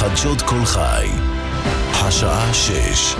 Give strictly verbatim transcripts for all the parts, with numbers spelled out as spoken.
חדשות כל חי, השעה שש.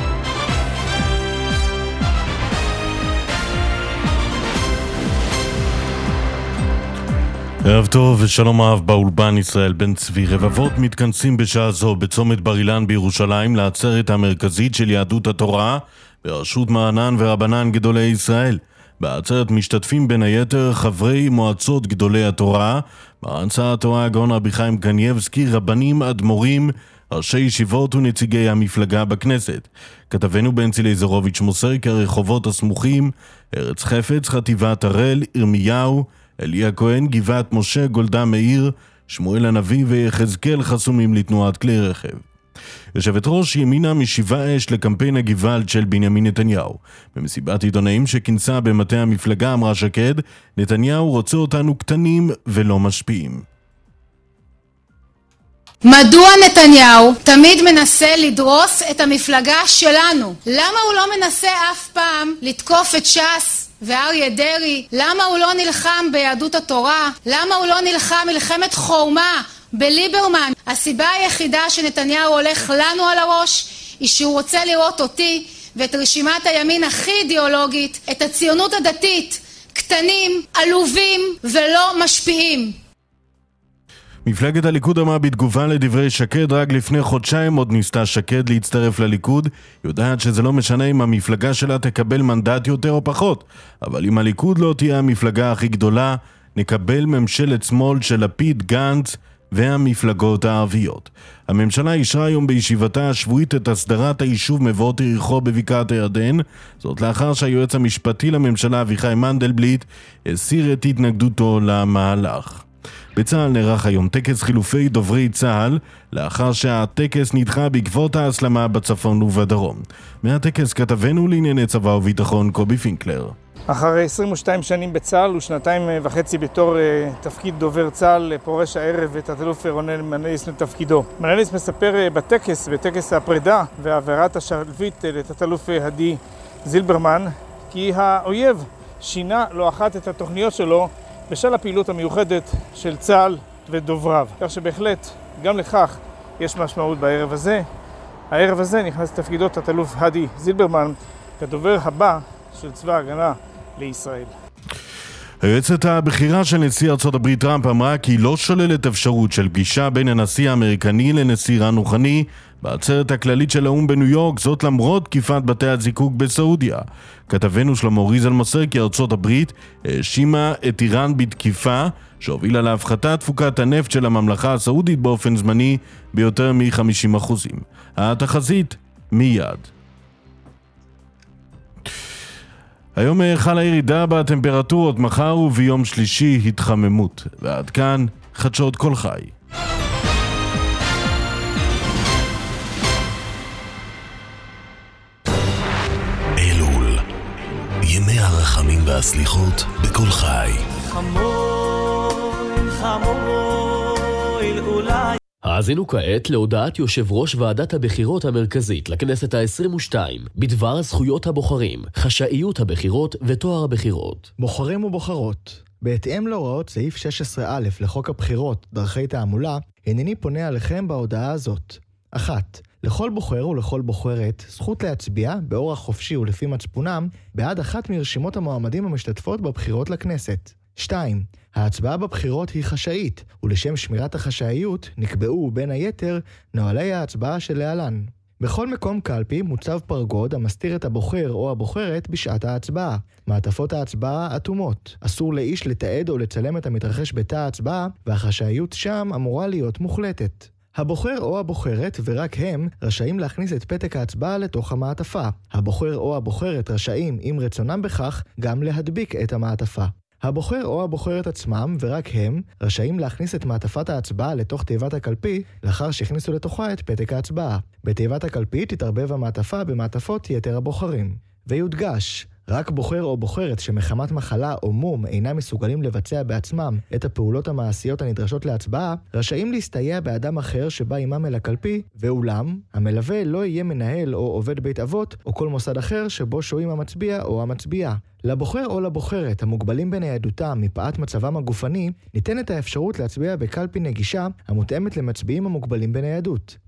ערב טוב ושלום אהב באולפן ישראל בן צבי. רבבות מתכנסים בשעה זו בצומת בר אילן בירושלים לעצרת המרכזית של יהדות התורה בראשות מרנן ורבנן גדולי ישראל. בעצרת משתתפים בין היתר חברי מועצות גדולי התורה, מרן שר התורה הגאון רבי חיים קנייבסקי, רבנים, אדמו"רים, ראשי ישיבות ונציגי המפלגה בכנסת. כתבנו בנצי לייזרוביץ' מוסר כי הרחובות הסמוכים, ארץ חפץ, חטיבת הראל, ירמיהו, אליה כהן, גבעת משה, גולדה מאיר, שמואל הנביא ויחזקאל חסומים לתנועת כלי רכב. יושבת ראש ימינה משיבה אש לקמפיין הגוואלד של בנימין נתניהו. במסיבת עיתונאים שכינסה במטה המפלגה אמרה שקד, נתניהו רוצה אותנו קטנים ולא משפיעים. מדוע נתניהו תמיד מנסה לדרוס את המפלגה שלנו? למה הוא לא מנסה אף פעם לתקוף את ש"ס ואריה דרעי? למה הוא לא נלחם ביהדות התורה? למה הוא לא נלחם מלחמת חורמה בליברמן? הסיבה היחידה שנתניהו הולך לנו על הראש היא שהוא רוצה לראות אותי ואת רשימת הימין הכי אידיאולוגית, את הציונות הדתית, קטנים, עלובים ולא משפיעים. מפלגת הליכוד אמרה בתגובה לדברי שקד, רק לפני חודשיים עוד ניסתה שקד להצטרף לליכוד. יודעת שזה לא משנה אם המפלגה שלה תקבל מנדט יותר או פחות, אבל אם הליכוד לא תהיה המפלגה הכי גדולה, נקבל ממשלת שמאל של לפיד, גנץ והמפלגות הערביות. הממשלה אישרה היום בישיבתה השבועית את הסדרת היישוב מבואות יריחו בבקעת הירדן, זאת לאחר שהיועץ המשפטי לממשלה אביחי מנדלבליט הסיר את התנגדותו למהלך. בצה"ל נערך היום טקס חילופי דוברי צה"ל, לאחר שהטקס נדחה בעקבות ההסלמה בצפון ובדרום. מהטקס כתבנו לענייני צבא וביטחון קובי פינקלר. אחרי עשרים ושתיים שנים בצה"ל ושנתיים וחצי בתור uh, תפקיד דובר צה"ל, פורש הערב את תת-אלוף רונן מנליס לתפקידו. מנליס מספר uh, בטקס, בטקס הפרידה והעברת השרביט uh, לתת-אלוף uh, עדי זילברמן, כי האויב שינה לא אחת את התוכניות שלו בשל הפעילות המיוחדת של צה"ל ודובריו. כך שבהחלט גם לכך יש משמעות בערב הזה. הערב הזה נכנס לתפקידו תת-אלוף עדי זילברמן כדובר הבא של צבא ההגנה לישראל. היועצת הבכירה של נשיא ארצות הברית טראמפ אמרה כי לא שוללת אפשרות של פגישה בין הנשיא האמריקני לנשיא איראן רוחני בעצרת הכללית של האו"ם בניו יורק, זאת למרות תקיפת בתי הזיקוק בסעודיה. כתבנו שלמה ריזל מוסר כי ארצות הברית האשימה את איראן בתקיפה שהובילה להפחתת תפוקת הנפט של הממלכה הסעודית באופן זמני ביותר מ-חמישים אחוז. התחזית מיד. היום חלה ירידה בטמפרטורות, מחר וביום שלישי התחממות. ועד כאן חדשות כל חי. אלול, ימי הרחמים והסליחות בכל חי. חמול, חמול, אולי. האזינו כעת להודעת יושב ראש ועדת הבחירות המרכזית לכנסת ה-עשרים ושתיים בדבר זכויות הבוחרים, חשאיות הבחירות ותואר הבחירות. בוחרים ובוחרות, בהתאם להוראות סעיף שש עשרה א' לחוק הבחירות, דרכי תעמולה, הנני פונה עליכם בהודעה הזאת. אחת. לכל בוחר ולכל בוחרת זכות להצביע באורח חופשי ולפי מצפונם בעד אחת מרשימות המועמדים המשתתפות בבחירות לכנסת. שתיים. ההצבעה בבחירות היא חשאית, ולשם שמירת החשאיות נקבעו בין היתר נוהלי ההצבעה שלהלן. בכל מקום קלפי מוצב פרגוד המסתיר את הבוחר או הבוחרת בשעת ההצבעה. מעטפות ההצבעה אטומות. אסור לאיש לתעד או לצלם את המתרחש בתא ההצבעה, והחשאיות שם אמורה להיות מוחלטת. הבוחר או הבוחרת ורק הם רשאים להכניס את פתק ההצבעה לתוך המעטפה. הבוחר או הבוחרת רשאים, אם רצונם בכך, גם להדביק את המעטפה. הבוחר או הבוחרת עצמם ורק הם רשאים להכניס את מעטפת ההצבעה לתוך תיבת הקלפי לאחר שהכניסו לתוכה את פתק ההצבעה. בתיבת הקלפי תתערבב המעטפה במעטפות יתר הבוחרים. ויודגש, רק בוחר או בוחרת שמחמת מחלה או מום אינם מסוגלים לבצע בעצמם את הפעולות המעשיות הנדרשות להצבעה, רשאים להסתייע באדם אחר שבא עמם אל הקלפי, ואולם, המלווה לא יהיה מנהל או עובד בית אבות או כל מוסד אחר שבו שוהים המצביע או המצביעה. לבוחר או לבוחרת המוגבלים בניידותם מפאת מצבם הגופני, ניתנת האפשרות להצביע בקלפי נגישה המותאמת למצביעים המוגבלים בניידות.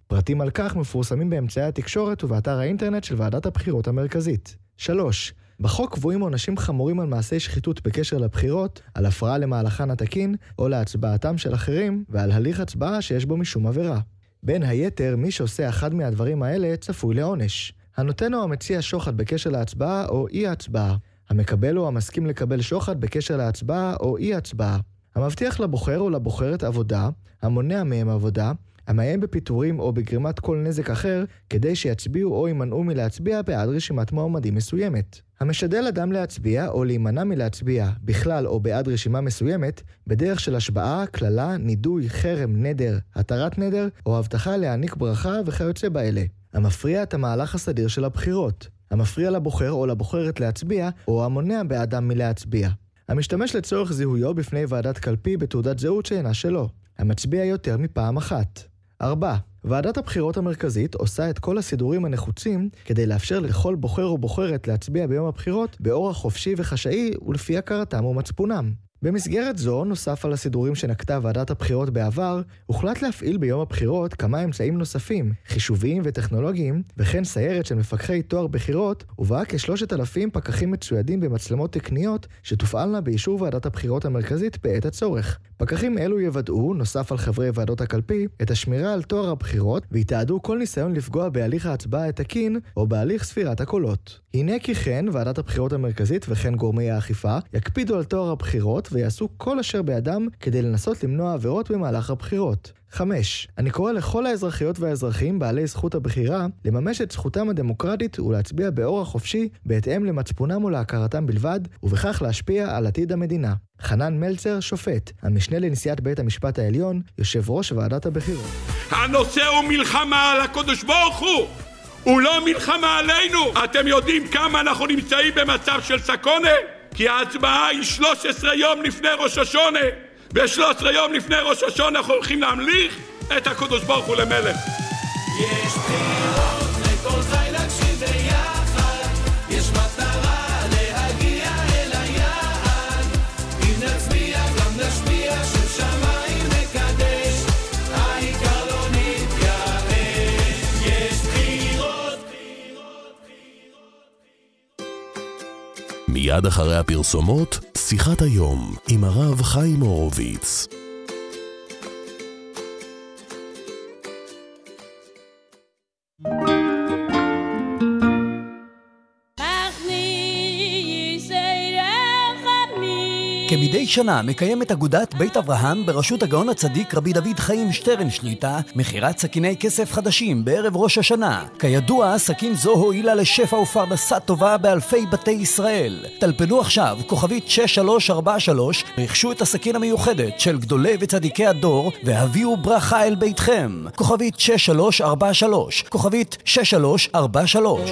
פרטים על כך מפורסמים באמצעי התקשורת ובאתר האינטרנט של ועדת הבחירות המרכזית. שלוש. בחוק קבועים עונשים חמורים על מעשי שחיתות בקשר לבחירות, על הפרעה למהלכן התקין או להצבעתם של אחרים ועל הליך הצבעה שיש בו משום עבירה. בין היתר, מי שעושה אחד מהדברים האלה צפוי לעונש. הנותן או המציע שוחד בקשר להצבעה או אי הצבעה. המקבל או המסכים לקבל שוחד בקשר להצבעה או אי הצבעה. המבטיח לבוחר או לבוחרת עבודה, המונע מהם עבודה, המאיים בפיטורים או בגרימת כל נזק אחר כדי שיצביעו או יימנעו מלהצביע בעד רשימת מועמדים מסוימת. המשדל אדם להצביע או להימנע מלהצביע בכלל או בעד רשימה מסוימת בדרך של השבעה, כללה, נידוי, חרם, נדר, התרת נדר או הבטחה להעניק ברכה וכיוצא באלה. המפריע את המהלך הסדיר של הבחירות. המפריע לבוחר או לבוחרת להצביע או המונע באדם מלהצביע. המשתמש לצורך זיהויו בפני ועדת קלפי בתעודת זהות שאינה שלו. המצביע יותר מפעם אחת. ארבע. ועדת הבחירות המרכזית עושה את כל הסידורים הנחוצים כדי לאפשר לכל בוחר או בוחרת להצביע ביום הבחירות באורח חופשי וחשאי ולפי הכרתם ומצפונם. במסגרת זו, נוסף על הסידורים שנקטה ועדת הבחירות בעבר, הוחלט להפעיל ביום הבחירות כמה אמצעים נוספים, חישוביים וטכנולוגיים, וכן סיירת של מפקחי תואר בחירות, ובה כשלושת אלפים פקחים מצוידים במצלמות תקניות שתופעלנה באישור ועדת הבחירות המרכזית בעת הצורך. פקחים אלו יוודאו, נוסף על חברי ועדות הקלפי, את השמירה על תואר הבחירות, ויתעדו כל ניסיון לפגוע בהליך ההצבעה התקין או בהליך ספירת הקולות. הנה כי כן, ועדת הבחירות המרכזית וכן גורמי האכיפה יקפידו על תואר הבחירות ויעשו כל אשר בידם כדי לנסות למנוע עבירות במהלך הבחירות. חמש. אני קורא לכל האזרחיות והאזרחים בעלי זכות הבחירה לממש את זכותם הדמוקרטית ולהצביע באורח חופשי בהתאם למצפונם ולהכרתם בלבד, ובכך להשפיע על עתיד המדינה. חנן מלצר, שופט, המשנה לנשיאת בית המשפט העליון, יושב ראש ועדת הבחירות. הנושא הוא מלחמה על הקדוש ברוך הוא, הוא לא מלחמה עלינו. אתם יודעים כמה אנחנו נמצאים במצב של סכנה? כי ההצבעה היא שלושה עשר יום לפני ראש השונה. ב-שלושה עשר יום לפני ראש השונה אנחנו הולכים להמליך את הקדוש ברוך הוא למלך. יש בחירות לכל חי להקשיב ביחד, יש מטרה להגיע אל היעד, אם נצביע גם נשפיע של שמיים מקדש, העיקר לא נתייאש. יש בחירות, בחירות, בחירות. מיד אחרי הפרסומות, שיחת היום עם הרב חיים הורוביץ. כמדי שנה מקיימת אגודת בית אברהם בראשות הגאון הצדיק רבי דוד חיים שטרן שליטה מכירת סכיני כסף חדשים בערב ראש השנה. כידוע, סכין זו הועילה לשפע ופרנסה טובה באלפי בתי ישראל. טלפנו עכשיו כוכבית שש שלוש ארבע שלוש, רכשו את הסכין המיוחדת של גדולי וצדיקי הדור והביאו ברכה אל ביתכם. כוכבית שש שלוש ארבע שלוש, כוכבית שש שלוש ארבע שלוש.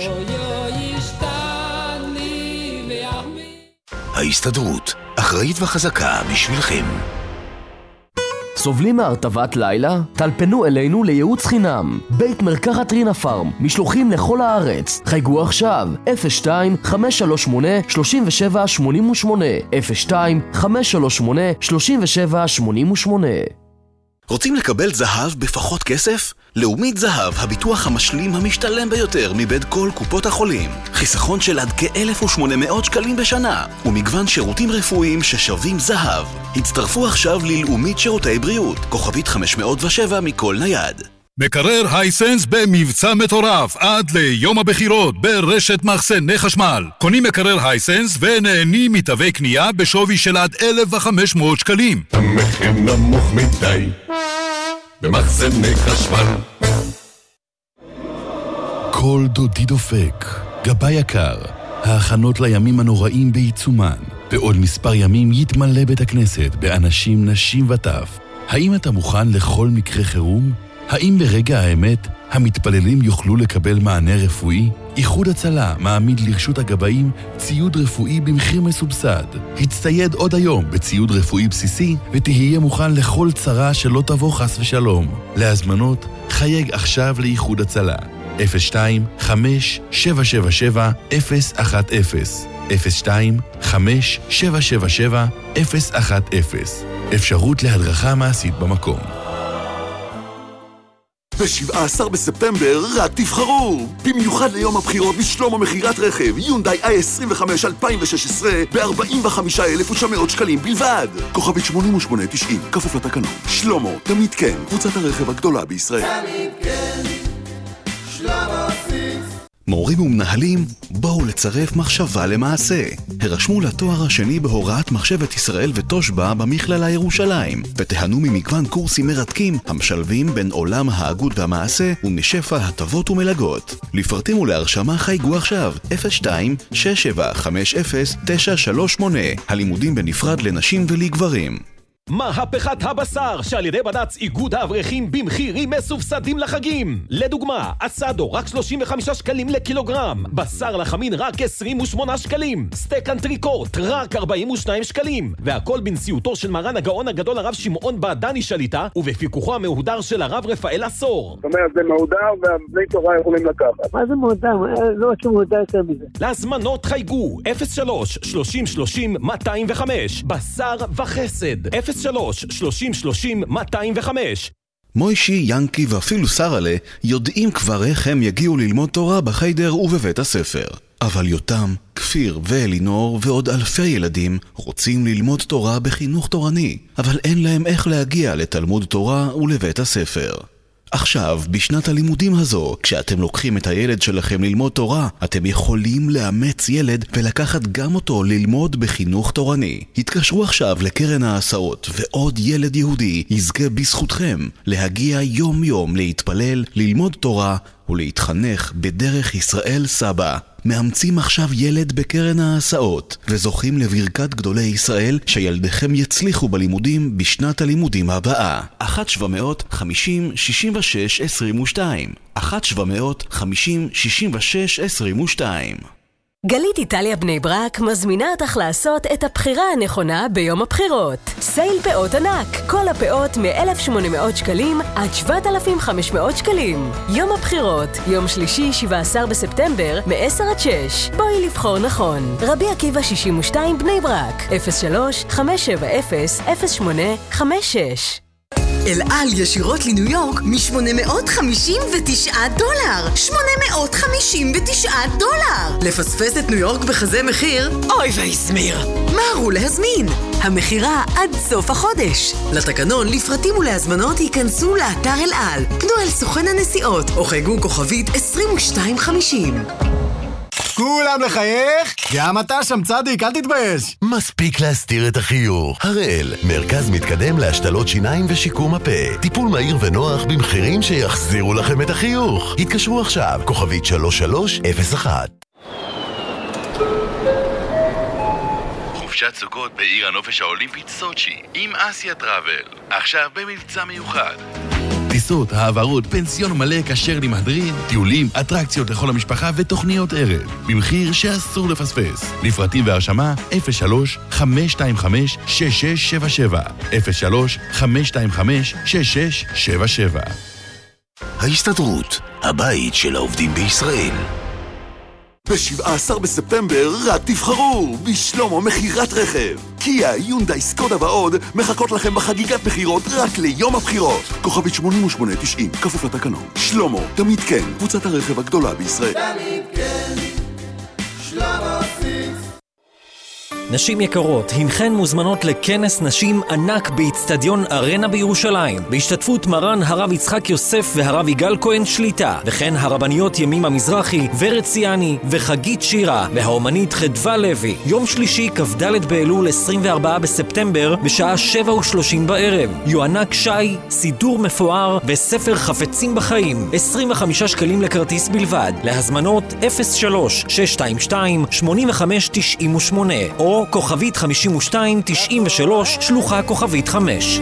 ההסתדרות, אחראית וחזקה בשבילכם. סובלים מהרטבת לילה? טלפנו אלינו לייעוץ חינם. בית מרקחת רינה פארם, משלוחים לכל הארץ. חייגו עכשיו אפס שתיים חמש שלוש שמונה שלוש שבע שמונה שמונה אפס שתיים חמש שלוש שמונה שלוש שבע שמונה שמונה. רוצים לקבל זהב בפחות כסף? לאומית זהב, הביטוח המשלים המשתלם ביותר מבית כל קופות החולים. חיסכון של עד כ-אלף ושמונה מאות שקלים בשנה, ומגוון שירותים רפואיים ששווים זהב. הצטרפו עכשיו ללאומית שירותי בריאות, כוכבית חמש מאות ושבע מכל נייד. מקרר הייסנס במבצע מטורף עד ליום הבחירות ברשת מחסני חשמל. קונים מקרר הייסנס ונהנים מתווי קנייה בשווי של עד אלף וחמש מאות שקלים. המחיר נמוך מדי במחסני חשמל. כל דודי דופק, גבה יקר, ההכנות לימים הנוראים בעיצומן. בעוד מספר ימים יתמלא בית הכנסת באנשים, נשים וטף. האם אתה מוכן לכל מקרה חירום? האם ברגע האמת המתפללים יוכלו לקבל מענה רפואי? איחוד הצלה מעמיד לרשות הגבאים ציוד רפואי במחיר מסובסד. הצטייד עוד היום בציוד רפואי בסיסי ותהיה מוכן לכל צרה שלא תבוא חס ושלום. להזמנות חייג עכשיו לאיחוד הצלה אפס שתיים חמש שבע שבע שבע אפס אחת אפס אפס שתיים חמש שבע שבע שבע אפס אחת אפס. אפשרות להדרכה מעשית במקום. ב-שבעה עשר בספטמבר רק תבחרו! במיוחד ליום הבחירות בשלמה מחירת רכב יונדאי איי עשרים וחמש אלפיים ושש עשרה ב-ארבעים וחמישה אלף ותשע מאות שקלים בלבד. כוכבית שמונים ושמונה תשעים, כפוף לתקנון. שלמה, תמיד כן, קבוצת הרכב הגדולה בישראל. תמיד כן, שלמה סיקס. מורים ומנהלים, בואו לצרף מחשבה למעשה. הרשמו לתואר השני בהוראת מחשבת ישראל ותושבע במכללה ירושלים, ותיהנו ממגוון קורסים מרתקים המשלבים בין עולם ההגות והמעשה ומשפע הטבות ומלגות. לפרטים ולהרשמה חייגו עכשיו אפס שתיים שש שבע חמש אפס תשע שלוש שמונה. הלימודים בנפרד לנשים ולגברים. מהפכת הבשר שעל ידי בד"ץ איגוד האברכים במחירים מסובסדים לחגים. לדוגמה, אסדו רק שלושים וחמישה שקלים לקילוגרם, בשר לחמין רק עשרים ושמונה שקלים, סטייק אנטריקוט רק ארבעים ושניים שקלים, והכל בנשיאותו של מרן הגאון הגדול הרב שמעון בעדני שליטה ובפיקוחו המהודר של הרב רפאל עשור. זאת אומרת, זה מהודר והבני תורה יכולים לקחת. מה זה מהודר? לא רק שמהודר יותר מזה. להזמנות חייגו אפס שלוש שלושים שלושים מאתיים וחמש, בשר וחסד אפס שלוש שלושים שלושים מאתיים וחמש. מוישי, ינקי ואפילו שרלה יודעים כבר איך הם יגיעו ללמוד תורה בחיידר ובבית הספר. אבל יותם, כפיר ואלינור ועוד אלפי ילדים רוצים ללמוד תורה בחינוך תורני, אבל אין להם איך להגיע לתלמוד תורה ולבית הספר. עכשיו, בשנת הלימודים הזו, כשאתם לוקחים את הילד שלכם ללמוד תורה, אתם יכולים לאמץ ילד ולקחת גם אותו ללמוד בחינוך תורני. התקשרו עכשיו לקרן ההסעות, ועוד ילד יהודי יזכה בזכותכם להגיע יום יום להתפלל, ללמוד תורה ולהתחנך בדרך ישראל סבא. מאמצים עכשיו ילד בקרן ההסעות וזוכים לברכת גדולי ישראל שילדיכם יצליחו בלימודים בשנת הלימודים הבאה. אחת שבע מאות חמישים שישים ושש עשרים ושתיים אחת שבע מאות חמישים שישים ושש עשרים ושתיים. גלית איטליה בני ברק מזמינה אותך לעשות את הבחירה הנכונה ביום הבחירות. סייל פאות ענק, כל הפאות מ-אלף ושמונה מאות שקלים עד שבעת אלפים וחמש מאות שקלים. יום הבחירות, יום שלישי שבעה עשר בספטמבר מ-עשר עד שש. בואי לבחור נכון. רבי עקיבא שישים ושתיים בני ברק, אפס שלוש חמש שבע אפס אפס שמונה חמש שש. אל על ישירות לניו יורק מ-שמונה מאות חמישים ותשעה דולר. שמונה מאות חמישים ותשעה דולר. לפספס את ניו יורק בכזה מחיר? אוי ויסמיר. מהרו להזמין. המחירה עד סוף החודש. לתקנון, לפרטים ולהזמנות ייכנסו לאתר אל על. פנו אל סוכן הנסיעות או חייגו כוכבית עשרים ושתיים חמישים. כולם לחייך? גם אתה שם צדיק, אל תתבייש. מספיק להסתיר את החיוך. הראל, מרכז מתקדם להשתלות שיניים ושיקום הפה. טיפול מהיר ונוח במחירים שיחזירו לכם את החיוך. התקשרו עכשיו, כוכבית שלוש שלוש אפס אחת. חופשת סוכות בעיר הנופש האולימפית סוצ'י עם אסיה טראבל. עכשיו במבצע מיוחד. טיסות, העברות, פנסיון מלא כשר למהדרין, טיולים, אטרקציות לכל המשפחה ותוכניות ערב. במחיר שאסור לפספס. לפרטים והרשמה אפס שלוש חמש שתיים חמש שש שש שבע שבע אפס שלוש חמש שתיים חמש שש שש שבע שבע. ההסתדרות, הבית של העובדים בישראל. ב-שבעה עשר בספטמבר רק תבחרו בשלמה מחירת רכב. קיה, יונדאי, סקודה ועוד מחכות לכם בחגיגת מחירות רק ליום הבחירות. כוכבית שמונים ושמונה תשעים, כפוף לתקנון. שלמה, תמיד כן, קבוצת הרכב הגדולה בישראל. תמיד כן, שלמה סיקס. נשים יקרות, הנכן מוזמנות לכנס נשים ענק באצטדיון ארנה בירושלים, בהשתתפות מרן הרב יצחק יוסף והרב יגאל כהן שליטה, וכן הרבניות ימימה מזרחי, ורד ציאני וחגית שירה, והאומנית חדווה לוי. יום שלישי כ"ד באלול עשרים וארבעה בספטמבר בשעה שבע ושלושים בערב. יוענק שי, סידור מפואר וספר חפצים בחיים. עשרים וחמישה שקלים לכרטיס בלבד. להזמנות אפס שלוש שש שתיים שתיים שמונים וחמש תשעים ושמונה או כוכבית חמישים ושתיים תשעים ושלוש שלוחה כוכבית חמש.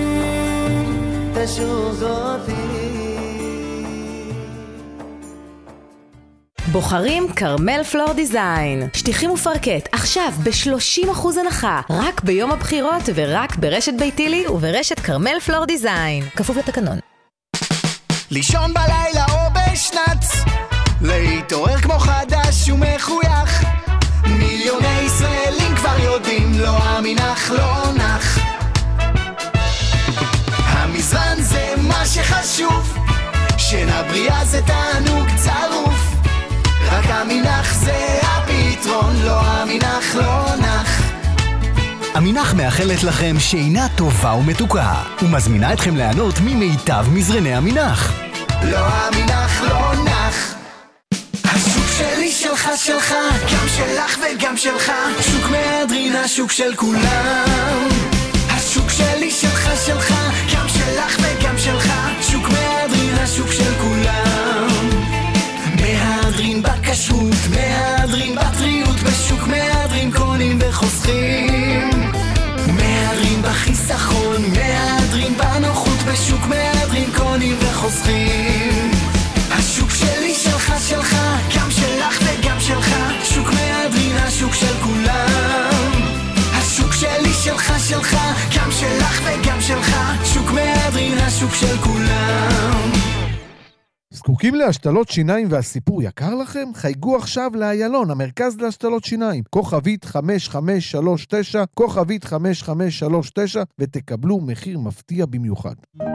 בוחרים קרמל פלור דיזיין. שטיחים ופרקט עכשיו ב-שלושים אחוז הנחה, רק ביום הבחירות ורק ברשת ביתילי וברשת קרמל פלור דיזיין. כפוף לתקנון. לישון בלילה או בשנץ, להתעורר כמו חדש ומחוייך. מיליוני ישראלים כבר יודעים, לא אמינך לא נח. המזרן זה מה שחשוב, שינה בריאה זה תענוג צרוף, רק המינח זה הפתרון, לא המינח לא נח. המינח מאחלת לכם שינה טובה ומתוקה, ומזמינה אתכם ליהנות ממיטב מזרני המינח. לא המינח לא נח. השוק שלי שלך שלך, גם שלך וגם שלך, שוק מהדרין השוק של כולם. השוק שלי שלך שלך, גם שלך וגם שלך, שוק מהדרין השוק של כולם. מהדרין בכשרות, מהדרין בטריות, בשוק מהדרין קונים וחוסכים. מהדרין בחיסכון, מהדרין בנוחות, בשוק מהדרין קונים וחוסכים. השוק שלי שלך שלך, גם שלך וגם שלך, שוק מהדרין השוק של כולם. השוק שלי שלך שלך, גם שלך וגם שלך, שוק מהדרין השוק של כולם. זקוקים להשתלות שיניים והסיפור יקר לכם? חייגו עכשיו לאיילון, המרכז להשתלות שיניים, כוכבית חמש חמש שלוש תשע, כוכבית חמש חמש שלוש תשע, ותקבלו מחיר מפתיע במיוחד.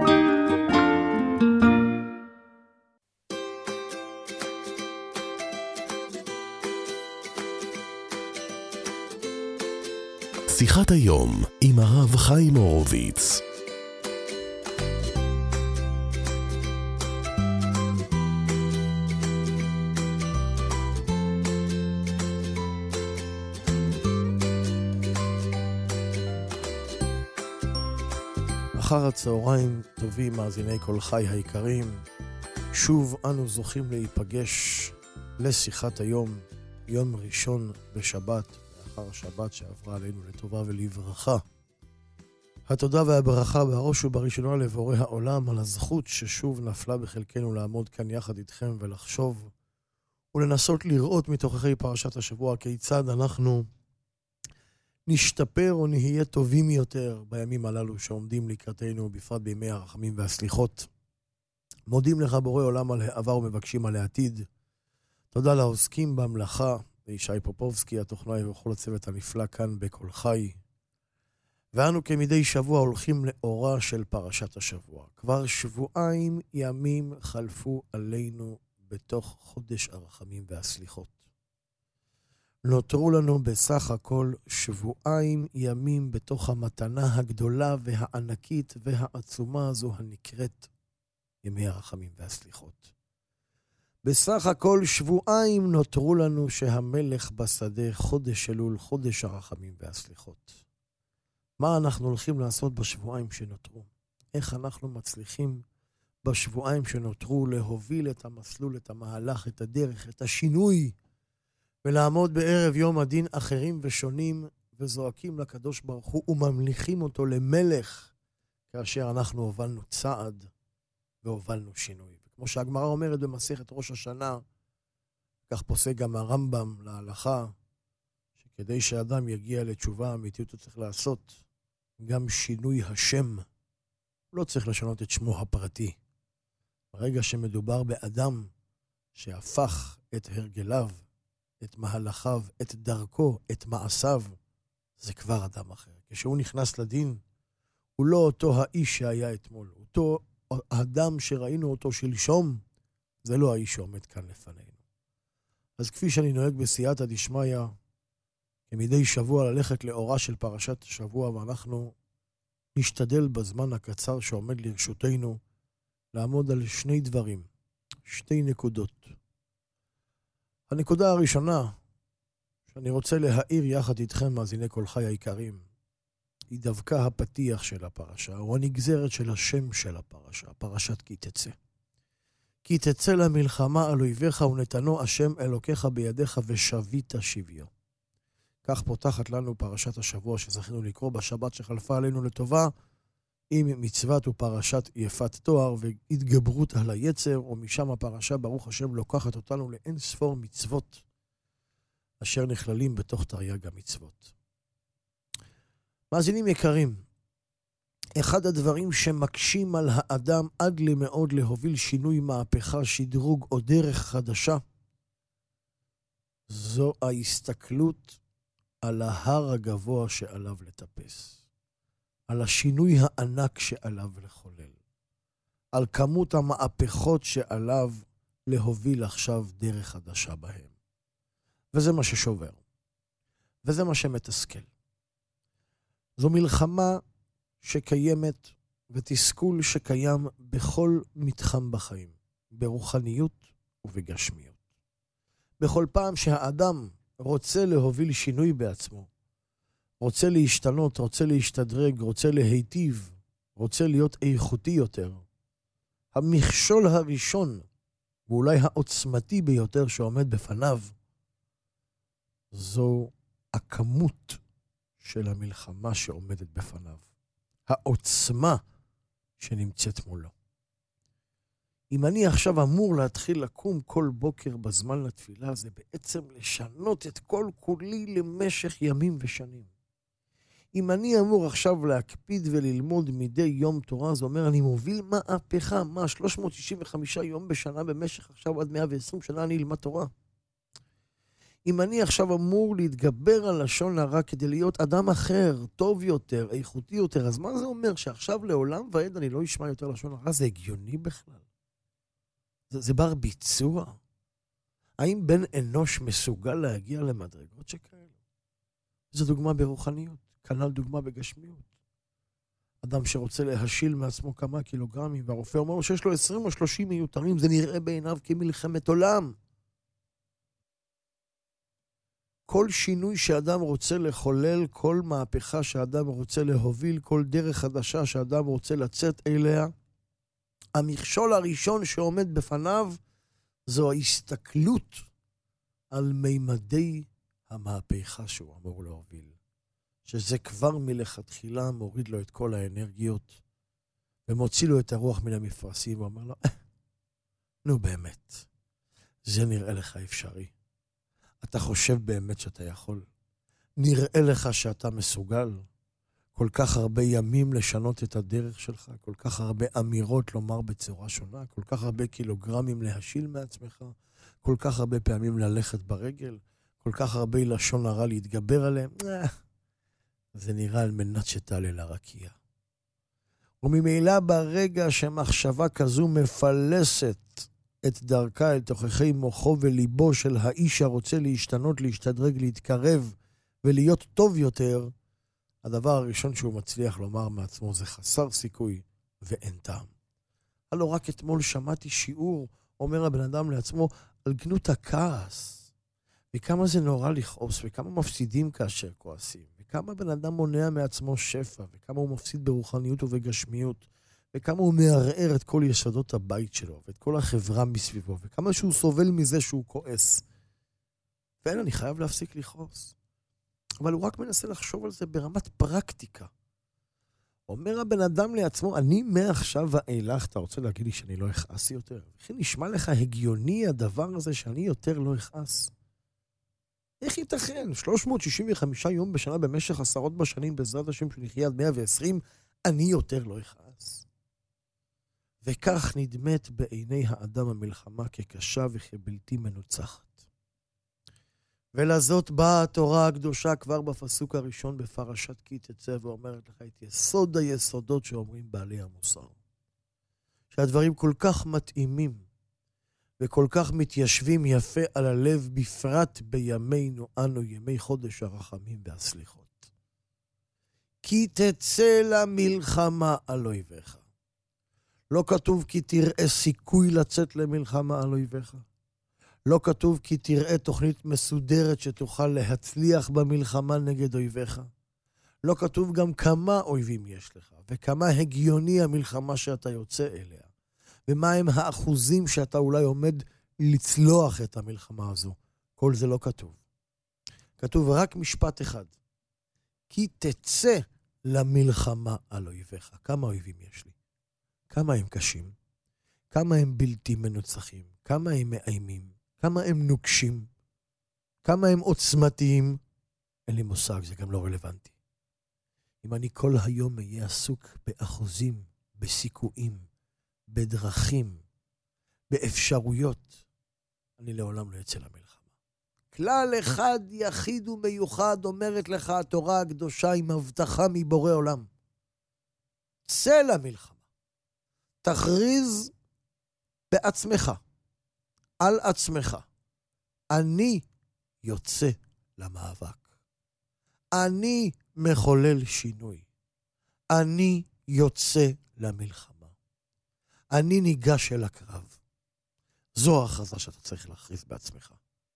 שיחת היום עם הרב חיים הורוביץ. אחר הצהריים טובים מאזיני כל חי היקרים, שוב אנו זוכים להיפגש לשיחת היום, יום ראשון בשבת, לאחר שבת שעברה עלינו לטובה ולברכה. התודה והברכה בראש ובראשונה לבורא העולם על הזכות ששוב נפלה בחלקנו לעמוד כאן יחד איתכם ולחשוב ולנסות לראות מתוככי פרשת השבוע כיצד אנחנו נשתפר או נהיה טובים יותר בימים הללו שעומדים לקראתנו, בפרט בימי הרחמים והסליחות. מודים לך בורא עולם על העבר ומבקשים על העתיד. תודה לעוסקים במלאכה, לישי פופובסקי, הטכנאי וכל הצוות הנפלא כאן בכל חי. ואנו כמדי שבוע הולכים לאורה של פרשת השבוע. כבר שבועיים ימים חלפו עלינו בתוך חודש הרחמים והסליחות. נותרו לנו בסך הכל שבועיים ימים בתוך המתנה הגדולה והענקית והעצומה הזו הנקראת ימי הרחמים והסליחות. בסך הכל שבועיים נותרו לנו שהמלך בשדה, חודש אלול, חודש הרחמים והסליחות. מה אנחנו הולכים לעשות בשבועיים שנותרו? איך אנחנו מצליחים בשבועיים שנותרו להוביל את המסלול, את המהלך, את הדרך, את השינוי, ולעמוד בערב יום הדין אחרים ושונים וזועקים לקדוש ברוך הוא וממליכים אותו למלך, כאשר אנחנו הובלנו צעד והובלנו שינוי. כמו שהגמרא אומרת במסכת ראש השנה, כך פוסק גם הרמב"ם להלכה, שכדי שאדם יגיע לתשובה אמיתית הוא צריך לעשות גם שינוי השם. הוא לא צריך לשנות את שמו הפרטי. ברגע שמדובר באדם שהפך את הרגליו, את מהלכיו, את דרכו, את מעשיו, זה כבר אדם אחר. כשהוא נכנס לדין, הוא לא אותו האיש שהיה אתמול. אותו האדם שראינו אותו שלשום, זה לא האיש שעומד כאן לפנינו. אז כפי שאני נוהג בסייעתא דשמיא, כמדי שבוע ללכת לאורה של פרשת השבוע, ואנחנו נשתדל בזמן הקצר שעומד לרשותנו, לעמוד על שני דברים, שתי נקודות. הנקודה הראשונה, שאני רוצה להאיר יחד איתכם מאזיני כל חי היקרים, היא דווקא הפתיח של הפרשה, או הנגזרת של השם של הפרשה, פרשת כי תצא. כי תצא למלחמה על אויביך ונתנו השם אלוקיך בידיך ושבית שביו. כך פותחת לנו פרשת השבוע שזכינו לקרוא בשבת שחלפה עלינו לטובה, עם מצוות ופרשת יפת תואר והתגברות על היצר, ומשם הפרשה ברוך השם לוקחת אותנו לאין ספור מצוות אשר נכללים בתוך תרי"ג המצוות. מאזינים יקרים, אחד הדברים שמקשים על האדם עד למאוד להוביל שינוי, מהפכה, שדרוג או דרך חדשה, זו ההסתכלות על ההר הגבוה שעליו לטפס, על השינוי הענק שעליו לחולל, על כמות המהפכות שעליו להוביל עכשיו דרך חדשה בהם. וזה מה ששובר. וזה מה שמתסכל. זו מלחמה שקיימת ותסכול שקיים בכל מתחם בחיים, ברוחניות ובגשמיות. בכל פעם שהאדם רוצה להוביל שינוי בעצמו, רוצה להשתנות, רוצה להשתדרג, רוצה להיטיב, רוצה להיות איכותי יותר, המכשול הראשון, ואולי העוצמתי ביותר שעומד בפניו, זו הכמות של המלחמה שעומדת בפניו. העוצמה שנמצאת מולו. אם אני עכשיו אמור להתחיל לקום כל בוקר בזמן לתפילה, זה בעצם לשנות את כל כולי למשך ימים ושנים. אם אני אמור עכשיו להקפיד וללמוד מדי יום תורה, זה אומר, אני מוביל מהפכה, מה, שלוש מאות שישים וחמישה יום בשנה במשך עכשיו עד מאה ועשרים שנה אני אלמד תורה. אם אני עכשיו אמור להתגבר על לשון הרע כדי להיות אדם אחר, טוב יותר, איכותי יותר, אז מה זה אומר? שעכשיו לעולם ועד אני לא אשמע יותר לשון הרע? זה הגיוני בכלל? זה, זה בר ביצוע? האם בן אנוש מסוגל להגיע למדרגות שכאלה? זו דוגמה ברוחניות, כנ"ל דוגמה בגשמיות. אדם שרוצה להשיל מעצמו כמה קילוגרמים, והרופא אומר לו שיש לו עשרים או שלושים מיותרים, זה נראה בעיניו כמלחמת עולם. כל שינוי שאדם רוצה לחולל, כל מהפכה שאדם רוצה להוביל, כל דרך חדשה שאדם רוצה לצאת אליה, המכשול הראשון שעומד בפניו זו ההסתכלות על מימדי המהפכה שהוא אמור להוביל. שזה כבר מלכתחילה מוריד לו את כל האנרגיות, ומוציא לו את הרוח מן המפרשים, ואומר לו, אה, נו באמת, זה נראה לך אפשרי. אתה חושב באמת שאתה יכול. נראה לך שאתה מסוגל. כל כך הרבה ימים לשנות את הדרך שלך, כל כך הרבה אמירות לומר בצורה שונה, כל כך הרבה קילוגרמים להשיל מעצמך, כל כך הרבה פעמים ללכת ברגל, כל כך הרבה לשון הרע להתגבר עליהם. זה נראה על מנת שתעלה לרקיע. וממילא ברגע שמחשבה כזו מפלסת את דרכה אל תוכחי מוחו וליבו של האיש הרוצה להשתנות, להשתדרג, להתקרב ולהיות טוב יותר, הדבר הראשון שהוא מצליח לומר מעצמו זה חסר סיכוי ואין טעם. הלא רק אתמול שמעתי שיעור, אומר הבן אדם לעצמו, על גנות הכעס, וכמה זה נורא לכעוס, וכמה מפסידים כאשר כועסים, וכמה בן אדם מונע מעצמו שפע, וכמה הוא מפסיד ברוחניות ובגשמיות, וכמה הוא מערער את כל יסודות הבית שלו, ואת כל החברה מסביבו, וכמה שהוא סובל מזה שהוא כועס. ואין, אני חייב להפסיק לכעוס. אבל הוא רק מנסה לחשוב על זה ברמת פרקטיקה. אומר הבן אדם לעצמו, אני מעכשיו ואילך, אתה רוצה להגיד לי שאני לא אכעס יותר? וכי נשמע לך הגיוני הדבר הזה שאני יותר לא אכעס? איך ייתכן? שלוש מאות שישים וחמישה יום בשנה במשך עשרות בשנים, בעזרת השם שנחיה עד מאה ועשרים, אני יותר לא אכעס. וכך נדמת בעיני האדם המלחמה כקשה וכבלתי מנוצחת. ולזאת באה התורה הקדושה כבר בפסוק הראשון בפרשת כי תצא, ואומרת לך את יסוד היסודות שאומרים בעלי המוסר. שהדברים כל כך מתאימים וכל כך מתיישבים יפה על הלב, בפרט בימינו אנו, ימי חודש הרחמים והסליחות. כי תצא למלחמה על אויביך. לא כתוב כי תראה סיכוי לצאת למלחמה על אויביך. לא כתוב כי תראה תוכנית מסודרת שתוכל להצליח במלחמה נגד אויביך. לא כתוב גם כמה אויבים יש לך, וכמה הגיוני המלחמה שאתה יוצא אליה, ומה הם האחוזים שאתה אולי עומד לצלוח את המלחמה הזו. כל זה לא כתוב. כתוב רק משפט אחד. כי תצא למלחמה על אויביך. כמה אויבים יש לי? כמה הם קשים? כמה הם בלתי מנוצחים? כמה הם מאיימים? כמה הם נוקשים? כמה הם עוצמתיים? אין לי מושג, זה גם לא רלוונטי. אם אני כל היום אהיה עסוק באחוזים, בסיכויים, בדרכים, באפשרויות, אני לעולם לא יצא למלחמה. כלל אחד יחיד ומיוחד אומרת לך התורה הקדושה עם הבטחה מבורא עולם. צא למלחמה. תכריז בעצמך, על עצמך. אני יוצא למאבק. אני מחולל שינוי. אני יוצא למלחמה. אני ניגש אל הקרב. זו ההכרזה שאתה צריך להכריז בעצמך.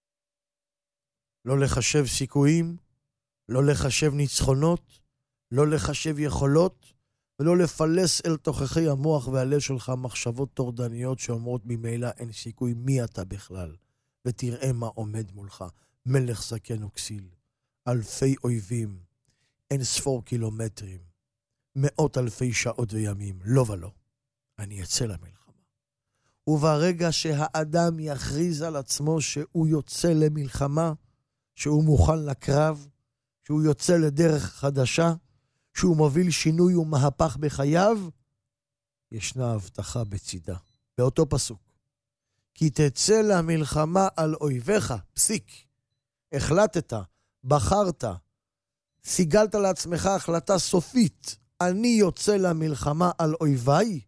לא לחשב סיכויים, לא לחשב ניצחונות, לא לחשב יכולות, ולא לפלס אל תוכחי המוח והלב שלך מחשבות טורדניות שאומרות ממילא אין סיכוי מי אתה בכלל, ותראה מה עומד מולך, מלך זקן וכסיל, אלפי אויבים, אין ספור קילומטרים, מאות אלפי שעות וימים, לא ולא, אני אצא למלחמה. וברגע שהאדם יכריז על עצמו שהוא יוצא למלחמה, שהוא מוכן לקרב, שהוא יוצא לדרך חדשה, שהוא מוביל שינוי ומהפך בחייו, ישנה הבטחה בצידה, באותו פסוק. כי תצא למלחמה על אויביך, פסיק. החלטת, בחרת, סיגלת לעצמך החלטה סופית, אני יוצא למלחמה על אויביי,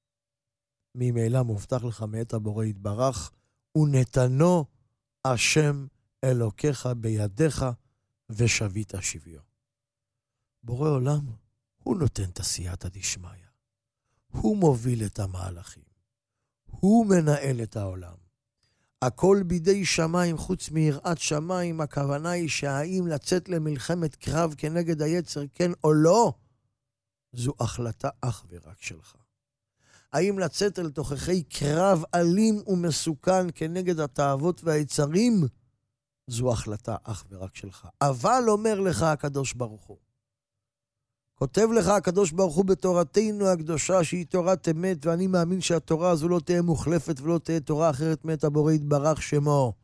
ממילא מובטח לך מאת הבורא יתברך, ונתנו השם אלוקיך בידיך, ושבית שביו. בורא עולם, הוא נותן את הסייעתא דשמיא. הוא מוביל את המהלכים. הוא מנהל את העולם. הכל בידי שמיים חוץ מיראת שמיים, הכוונה היא שהאם לצאת למלחמת קרב כנגד היצר, כן או לא, זו החלטה אך ורק שלך. האם לצאת אל תוכחי קרב אלים ומסוכן כנגד התאוות והיצרים, זו החלטה אך ורק שלך. אבל אומר לך הקדוש ברוך הוא, כותב לך הקדוש ברוך הוא בתורתנו הקדושה שהיא תורת אמת, ואני מאמין שהתורה הזו לא תהיה מוחלפת ולא תהיה תורה אחרת מאת הבורא יתברך שמו.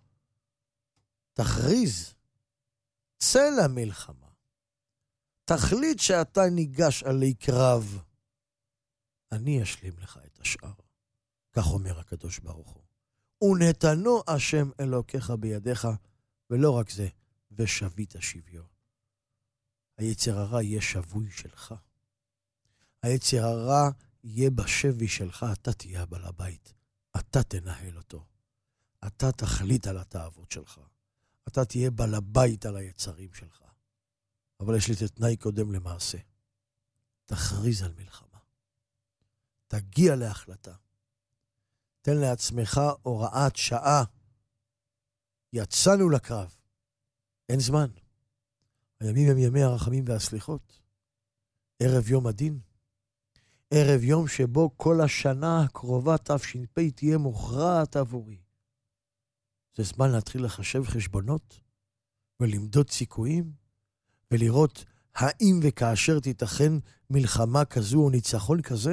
תכריז, צא למלחמה. תחליט שאתה ניגש עלי קרב. אני אשלים לך את השאר. כך אומר הקדוש ברוך הוא. ונתנו השם אלוקיך בידיך, ולא רק זה, ושבית שביו. היצר הרע יהיה שבוי שלך. היצר הרע יהיה בשבי שלך, אתה תהיה בעל הבית. אתה תנהל אותו. אתה תחליט על התאוות שלך. אתה תהיה בעל הבית על היצרים שלך. אבל יש לי תנאי קודם למעשה. תכריז על מלחמה. תגיע להחלטה. תן לעצמך הוראת שעה. יצאנו לקרב. אין זמן. הימים הם ימי הרחמים והסליחות. ערב יום הדין. ערב יום שבו כל השנה הקרובה תש"פ תהיה מוכרעת עבורי. זה זמן להתחיל לחשב חשבונות ולמדוד סיכויים ולראות האם וכאשר תיתכן מלחמה כזו או ניצחון כזה.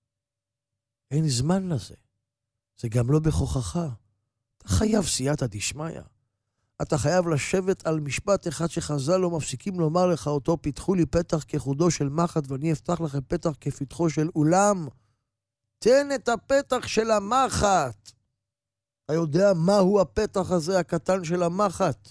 אין זמן לזה. זה גם לא בכוחך. אתה חייב סייעתא דשמיא. אתה חייב לשבת על משפט אחד שחז"ל לא מפסיקים לומר לך אותו, פיתחו לי פתח כחודו של מחט ואני אפתח לכם פתח כפתחו של אולם. תן את הפתח של המחט. אתה יודע מהו הפתח הזה הקטן של המחט?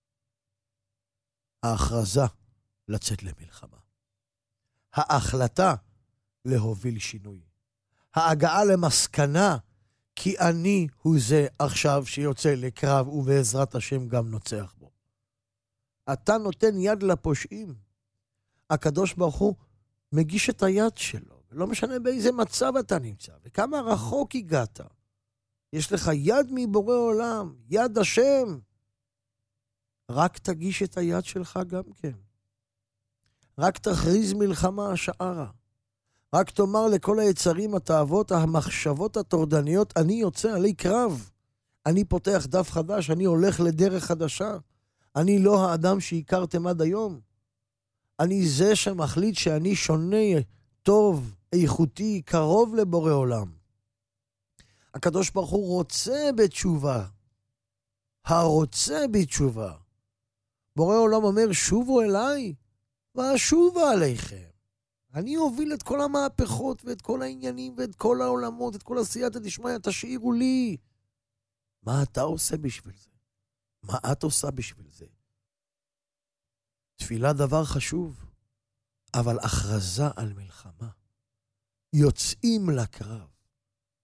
ההכרזה לצאת למלחמה. ההחלטה להוביל שינוי. ההגעה למסקנה כי אני הוא זה עכשיו שיוצא לקרב ובעזרת השם גם נוצח בו. אתה נותן יד לפושעים. הקדוש ברוך הוא מגיש את היד שלו. לא משנה באיזה מצב אתה נמצא וכמה רחוק הגעת. יש לך יד מבורא עולם, יד השם. רק תגיש את היד שלך גם כן. רק תכריז מלחמה השערה. רק תאמר לכל היצרים, התאוות, המחשבות הטורדניות, אני יוצא עלי קרב. אני פותח דף חדש, אני הולך לדרך חדשה. אני לא האדם שהכרתם עד היום. אני זה שמחליט שאני שונה, טוב, איכותי, קרוב לבורא עולם. הקדוש ברוך הוא רוצה בתשובה. הרוצה בתשובה. בורא עולם אומר, שובו אליי, ואשובה עליכם. אני אוביל את כל המהפכות ואת כל העניינים ואת כל העולמות, את כל הסייעתא דשמיא, תשאירו לי. מה אתה עושה בשביל זה? מה את עושה בשביל זה? תפילה דבר חשוב, אבל הכרזה על מלחמה. יוצאים לקרב.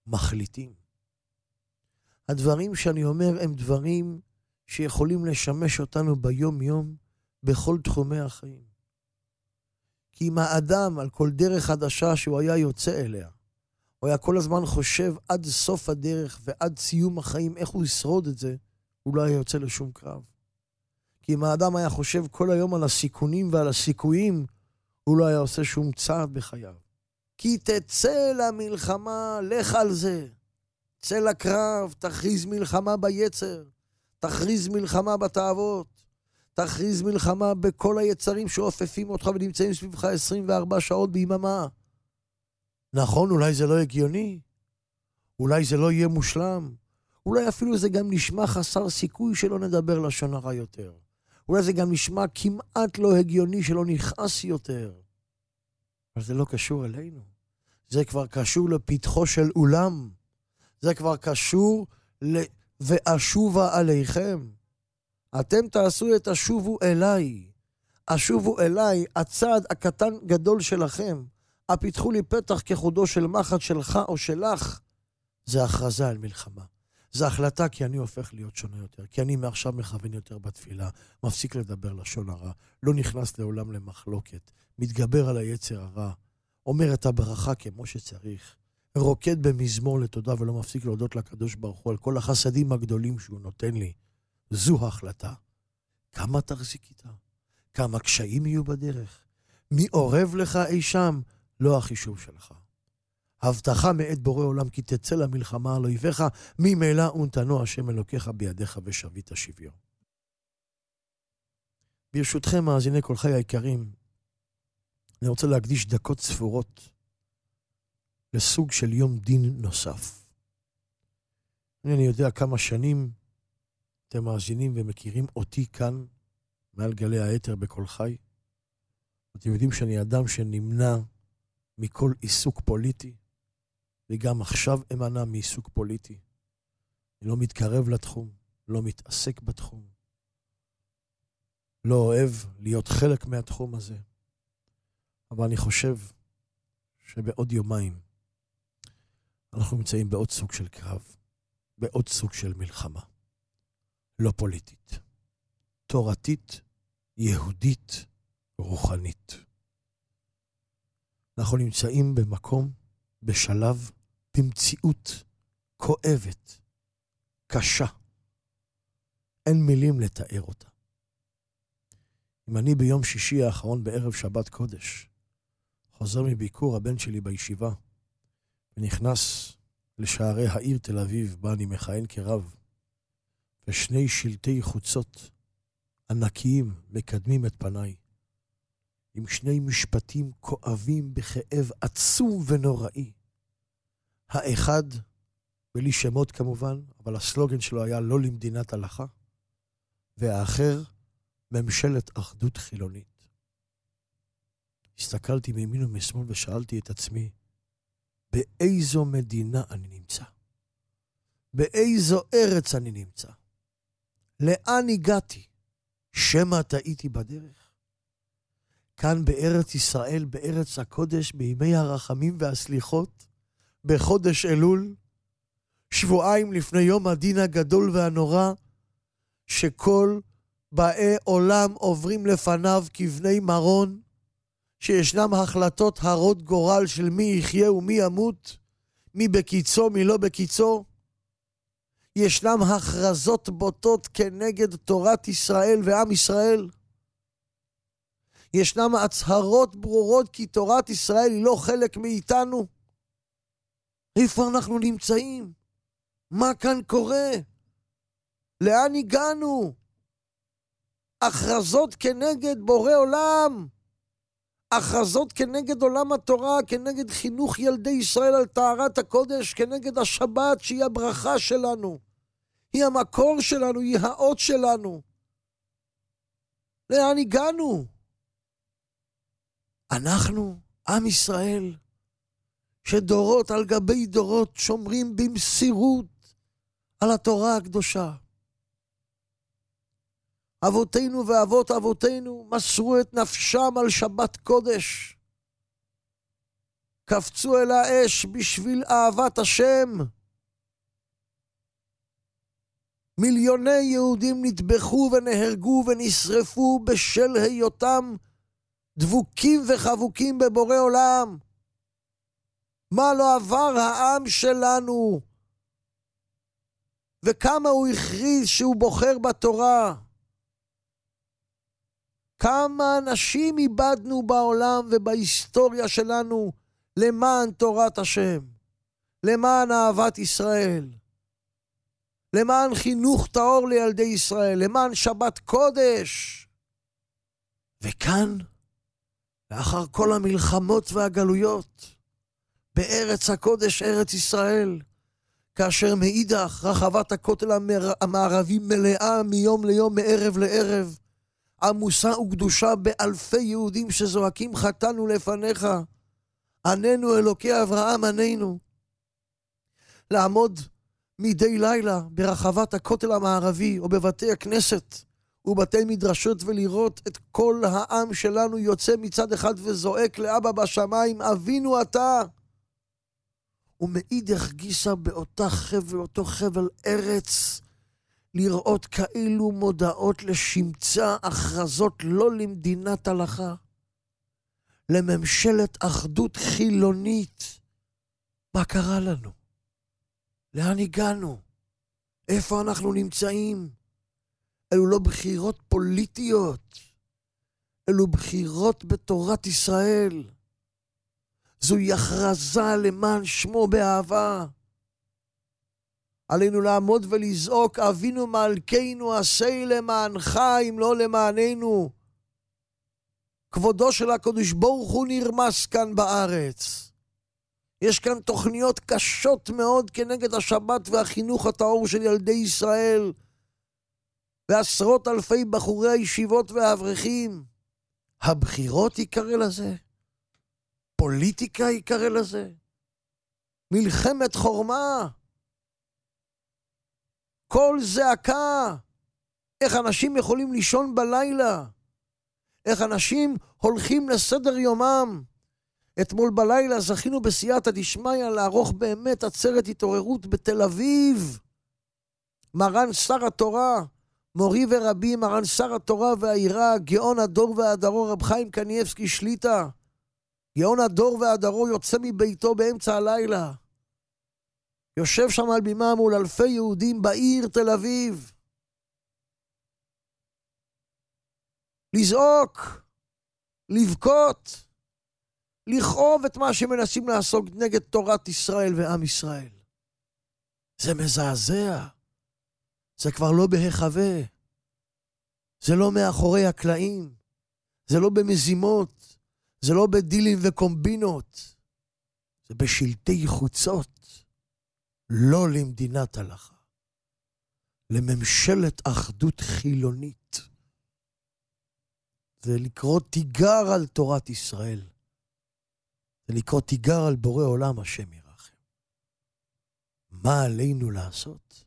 מחליטים. הדברים שאני אומר הם דברים שיכולים לשמש אותנו ביום יום בכל תחומי החיים. כי אם האדם על כל דרך חדשה שהוא היה יוצא אליה, הוא היה כל הזמן חושב עד סוף הדרך ועד סיום החיים איך הוא ישרוד את זה, הוא לא היה יוצא לשום קרב. כי אם האדם היה חושב כל היום על הסיכונים ועל הסיכויים, הוא לא היה עושה שום צעד בחייו. כי תצא למלחמה, לך על זה. צא לקרב, תכריז מלחמה ביצר, תכריז מלחמה בתאוות, תכריז מלחמה בכל היצרים שאופפים אותך ונמצאים סביבך עשרים וארבע שעות ביממה. נכון, אולי זה לא הגיוני, אולי זה לא יהיה מושלם, אולי אפילו זה גם נשמע חסר סיכוי שלא נדבר לשון הרע יותר. אולי זה גם נשמע כמעט לא הגיוני שלא נכעס יותר. אבל זה לא קשור אלינו. זה כבר קשור לפתחו של אולם. זה כבר קשור ל... ואשובה עליכם. אתם תעשו את השובו אליי. השובו אליי, הצעד הקטן גדול שלכם. הפתחו לי פתח כחודו של מחט שלך או שלך. זה הכרזה על מלחמה. זה החלטה כי אני הופך להיות שונה יותר. כי אני מעכשיו מכוון יותר בתפילה. מפסיק לדבר לשון הרע. לא נכנס לעולם למחלוקת. מתגבר על היצר הרע. אומר את הברכה כמו שצריך. רוקד במזמור לתודה ולא מפסיק להודות לקדוש ברוך הוא על כל החסדים הגדולים שהוא נותן לי. זו ההחלטה. כמה תחזיק איתה? כמה קשיים יהיו בדרך? מי עורב לך אי שם? לא החישוב שלך. הבטחה מאת בורא עולם כי תצא למלחמה על אויביך, ממילא ונתנו השם אלוקיך בידיך ושבית שביו. ברשותכם, מאזיני כל חי היקרים, אני רוצה להקדיש דקות ספורות לסוג של יום דין נוסף. אני יודע כמה שנים אתם מאזינים ומכירים אותי כאן, מעל גלי האתר בכל חי. אתם יודעים שאני אדם שנמנע מכל עיסוק פוליטי, וגם עכשיו אמנע מעיסוק פוליטי. אני לא מתקרב לתחום, לא מתעסק בתחום. לא אוהב להיות חלק מהתחום הזה. אבל אני חושב שבעוד יומיים אנחנו נמצאים בעוד סוג של קרב, בעוד סוג של מלחמה. לא פוליטית, תורתית, יהודית, רוחנית. אנחנו נמצאים במקום, בשלב, במציאות כואבת, קשה. אין מילים לתאר אותה. אם אני ביום שישי האחרון בערב שבת קודש, חוזר מביקור הבן שלי בישיבה, ונכנס לשערי העיר תל אביב, בה אני מכהן כרב, ושני שלטי חוצות ענקיים מקדמים את פניי, עם שני משפטים כואבים בכאב עצום ונוראי. האחד, בלי שמות כמובן, אבל הסלוגן שלו היה לא למדינת הלכה, והאחר, ממשלת אחדות חילונית. הסתכלתי מימין ומשמאל ושאלתי את עצמי, באיזו מדינה אני נמצא? באיזו ארץ אני נמצא? לאן הגעתי? שמא טעיתי בדרך? כאן בארץ ישראל, בארץ הקודש, בימי הרחמים והסליחות, בחודש אלול, שבועיים לפני יום הדין הגדול והנורא, שכל באי עולם עוברים לפניו כבני מרון, שישנם החלטות הרות גורל של מי יחיה ומי ימות, מי בקיצו, מי לא בקיצו. ישנם הכרזות בוטות כנגד תורת ישראל ועם ישראל. ישנם הצהרות ברורות כי תורת ישראל היא לא חלק מאיתנו. איפה אנחנו נמצאים? מה כאן קורה? לאן הגענו? הכרזות כנגד בורא עולם. הכרזות כנגד עולם התורה, כנגד חינוך ילדי ישראל על טהרת הקודש, כנגד השבת שהיא הברכה שלנו. היא המקור שלנו, היא האות שלנו. לאן הגענו? אנחנו, עם ישראל, שדורות על גבי דורות שומרים במסירות על התורה הקדושה. אבותינו ואבות אבותינו מסרו את נפשם על שבת קודש. קפצו אל האש בשביל אהבת השם. מיליוני יהודים נטבחו ונהרגו ונשרפו בשל היותם דבוקים וחבוקים בבורא עולם. מה לא עבר העם שלנו, וכמה הוא הכריז שהוא בוחר בתורה. כמה אנשים איבדנו בעולם ובהיסטוריה שלנו למען תורת השם, למען אהבת ישראל, למען חינוך טהור לילדי ישראל, למען שבת קודש. וכאן, לאחר כל המלחמות והגלויות, בארץ הקודש, ארץ ישראל, כאשר מאידך רחבת הכותל המערבי מלאה מיום ליום, מערב לערב, עמוסה וקדושה באלפי יהודים שזועקים חטאנו לפניך, עננו אלוקי אברהם עננו. לעמוד מדי לילה ברחבת הכותל המערבי או בבתי הכנסת ובתי מדרשות ולראות את כל העם שלנו יוצא מצד אחד וזועק לאבא בשמיים, אבינו אתה. ומאידך גיסא באותה חבל, אותו חבל ארץ, לראות כאילו מודעות לשמצה, הכרזות לא למדינת הלכה, לממשלת אחדות חילונית. מה קרה לנו? לאן הגענו? איפה אנחנו נמצאים? אלו לא בחירות פוליטיות, אלו בחירות בתורת ישראל. זוהי הכרזה למען שמו באהבה. עלינו לעמוד ולזעוק, אבינו מלכנו עשה למענך אם לא למעננו. כבודו של הקדוש ברוך הוא נרמס כאן בארץ. יש כאן תוכניות קשות מאוד כנגד השבת והחינוך הטהור של ילדי ישראל, ועשרות אלפי בחורי הישיבות והאברכים. הבחירות יקרא לזה, פוליטיקה יקרא לזה, מלחמת חורמה, כל זעקה. איך אנשים יכולים לישון בלילה, איך אנשים הולכים לסדר יומם. אתמול בלילה זכינו בסייעתא דשמיא לערוך באמת עצרת התעוררות בתל אביב. מרן שר התורה, מורי ורבי מרן שר התורה והעירה, גאון הדור והדרו רב חיים קניאבסקי שליטה. גאון הדור והדרו יוצא מביתו באמצע הלילה, יושב שם על בימה מול אלפי יהודים בעיר תל אביב, לזעוק, לבכות, לכאוב את מה שמנסים לעשות נגד תורת ישראל ועם ישראל. זה מזעזע. זה כבר לא בהיחווה. זה לא מאחורי הקלעים. זה לא במזימות. זה לא בדילים וקומבינות. זה בשלטי חוצות. לא למדינת הלכה. לממשלת אחדות חילונית. זה לקרוא תיגר על תורת ישראל. זה לקרוא תיגר על בורא עולם השם ירחם. מה עלינו לעשות?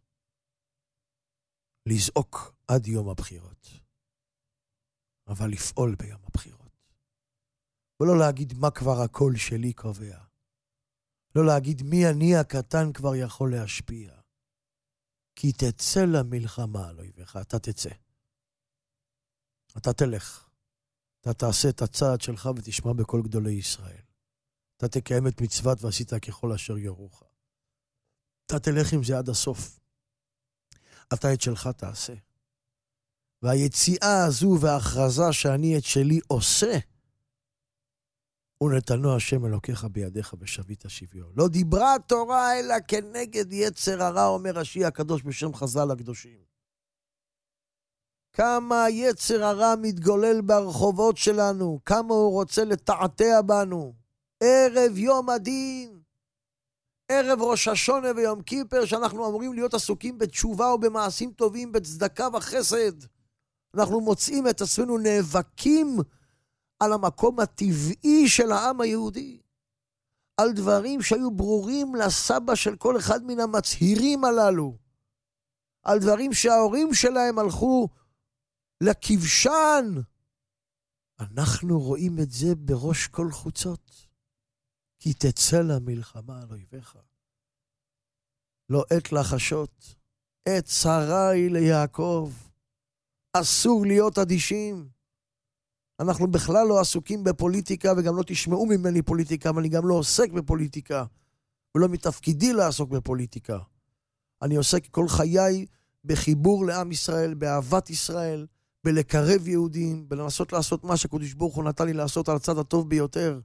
לזעוק עד יום הבחירות. אבל לפעול ביום הבחירות. ולא להגיד מה כבר הקול שלי קובע. לא להגיד מי אני הקטן כבר יכול להשפיע. כי תצא למלחמה על אויביך, אתה תצא. אתה תלך. אתה תעשה את הצעד שלך ותשמע בכל גדולי ישראל. אתה תקיים את מצוות ועשית ככל אשר יורוך. אתה תלך עם זה עד הסוף. אתה את שלך תעשה. והיציאה הזו וההכרזה שאני את שלי עושה, ונתנו השם אלוקיך בידיך ושבית שביו. לא דיברה תורה אלא כנגד יצר הרע, אומר רש"י הקדוש בשם חז"ל הקדושים. כמה יצר הרע מתגולל ברחובות שלנו, כמה הוא רוצה לתעתע בנו. ערב יום הדין, ערב ראש השונה ויום כיפר, שאנחנו אמורים להיות עסוקים בתשובה ובמעשים טובים, בצדקה וחסד. אנחנו מוצאים את עצמנו נאבקים על המקום הטבעי של העם היהודי, על דברים שהיו ברורים לסבא של כל אחד מן המצהירים הללו, על דברים שההורים שלהם הלכו לכבשן. אנחנו רואים את זה בראש כל חוצות. כי תצא למלחמה על אויביך. לא עת לחשות, עת צרה היא ליעקב. אסור להיות אדישים. אנחנו בכלל לא עסוקים בפוליטיקה, וגם לא תשמעו ממני פוליטיקה, ואני גם לא עוסק בפוליטיקה, ולא מתפקידי לעסוק בפוליטיקה. אני עוסק כל חיי בחיבור לעם ישראל, באהבת ישראל, בלקרב יהודים, בלנסות לעשות מה שקדוש ברוך הוא נתן לי לעשות על הצד הטוב ביותר.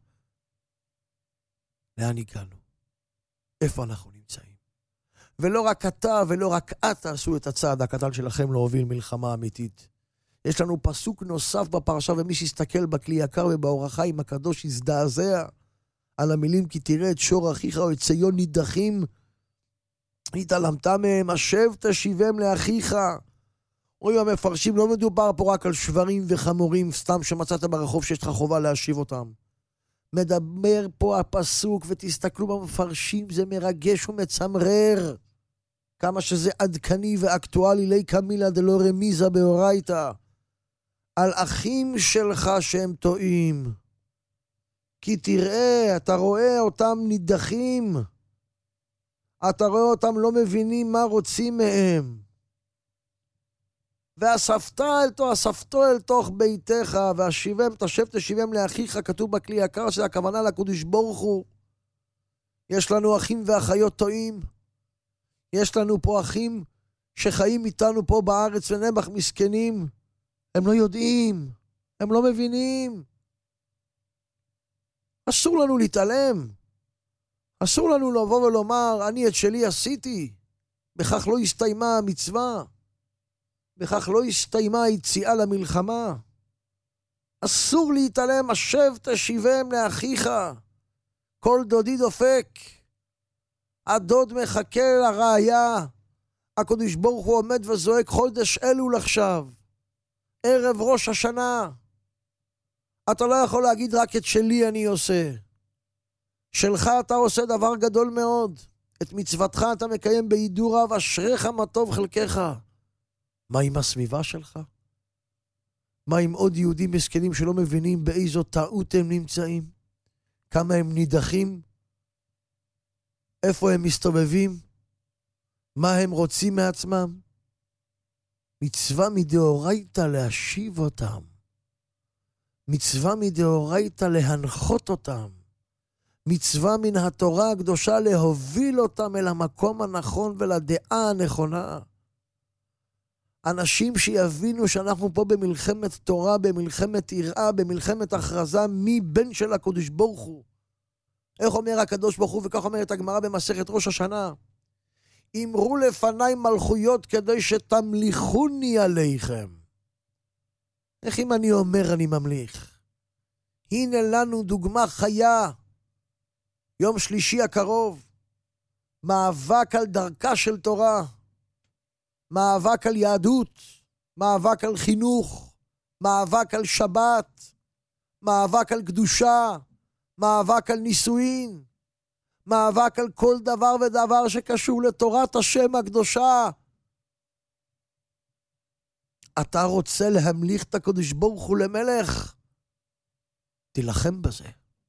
לאן הגענו? איפה אנחנו נמצאים? ולא רק אתה ולא רק את תעשו את הצעד הקטן שלכם להוביל מלחמה אמיתית. יש לנו פסוק נוסף בפרשה, ומי שיסתכל בכלי יקר ובאור החיים הקדוש יזדעזע על המילים, כי תראה את שור אחיך או את ציון נידחים, התעלמת מהם, השב תשיבם לאחיך. רואים המפרשים, לא מדובר פה רק על שברים וחמורים סתם שמצאת ברחוב שיש לך חובה להשיב אותם. מדבר פה הפסוק, ותסתכלו במפרשים, זה מרגש ומצמרר. כמה שזה עדכני ואקטואלי, לי קמילה דלא רמיזה באורייתא. על אחים שלך שהם טועים. כי תראה, אתה רואה אותם נידחים. אתה רואה אותם לא מבינים מה רוצים מהם. ואספת אל תוך, אספתו אל תוך ביתך, והשיבם, תשב תשיבם לאחיך, כתוב בכלי יקר, שזה הכוונה לקדוש ברוך הוא. יש לנו אחים ואחיות טועים. יש לנו פה אחים שחיים איתנו פה בארץ ונמח מסכנים. הם לא יודעים, הם לא מבינים. אסור לנו להתעלם. אסור לנו לבוא ולומר, אני את שלי עשיתי. בכך לא הסתיימה המצווה. בכך לא הסתיימה היציאה למלחמה. אסור להתעלם, השב תשיבם לאחיך. כל דודי דופק. הדוד מחכה לראיה. הקדוש ברוך הוא עומד וזועק, חודש אלול עכשיו. ערב ראש השנה. אתה לא יכול להגיד רק את שלי אני עושה. שלך אתה עושה דבר גדול מאוד. את מצוותך אתה מקיים בהידור רב, אשריך מה טוב חלקך. מה עם הסביבה שלך? מה עם עוד יהודים מסכנים שלא מבינים באיזו טעות הם נמצאים? כמה הם נידחים? איפה הם מסתובבים? מה הם רוצים מעצמם? מצווה מדאורייתא להשיב אותם. מצווה מדאורייתא להנחות אותם. מצווה מן התורה הקדושה להוביל אותם אל המקום הנכון ולדעה הנכונה. אנשים שיבינו שאנחנו פה במלחמת תורה, במלחמת יראה, במלחמת הכרזה, מי בן של הקדוש ברוך הוא. איך אומר הקדוש ברוך הוא, וכך אומרת הגמרא במסכת ראש השנה, אמרו לפניי מלכויות כדי שתמליכוני עליכם. איך אם אני אומר אני ממליך? הנה לנו דוגמה חיה, יום שלישי הקרוב, מאבק על דרכה של תורה, מאבק על יהדות, מאבק על חינוך, מאבק על שבת, מאבק על קדושה, מאבק על נישואין, מאבק על כל דבר ודבר שקשור לתורת השם הקדושה. אתה רוצה להמליך את הקדוש ברוך הוא למלך? תילחם בזה.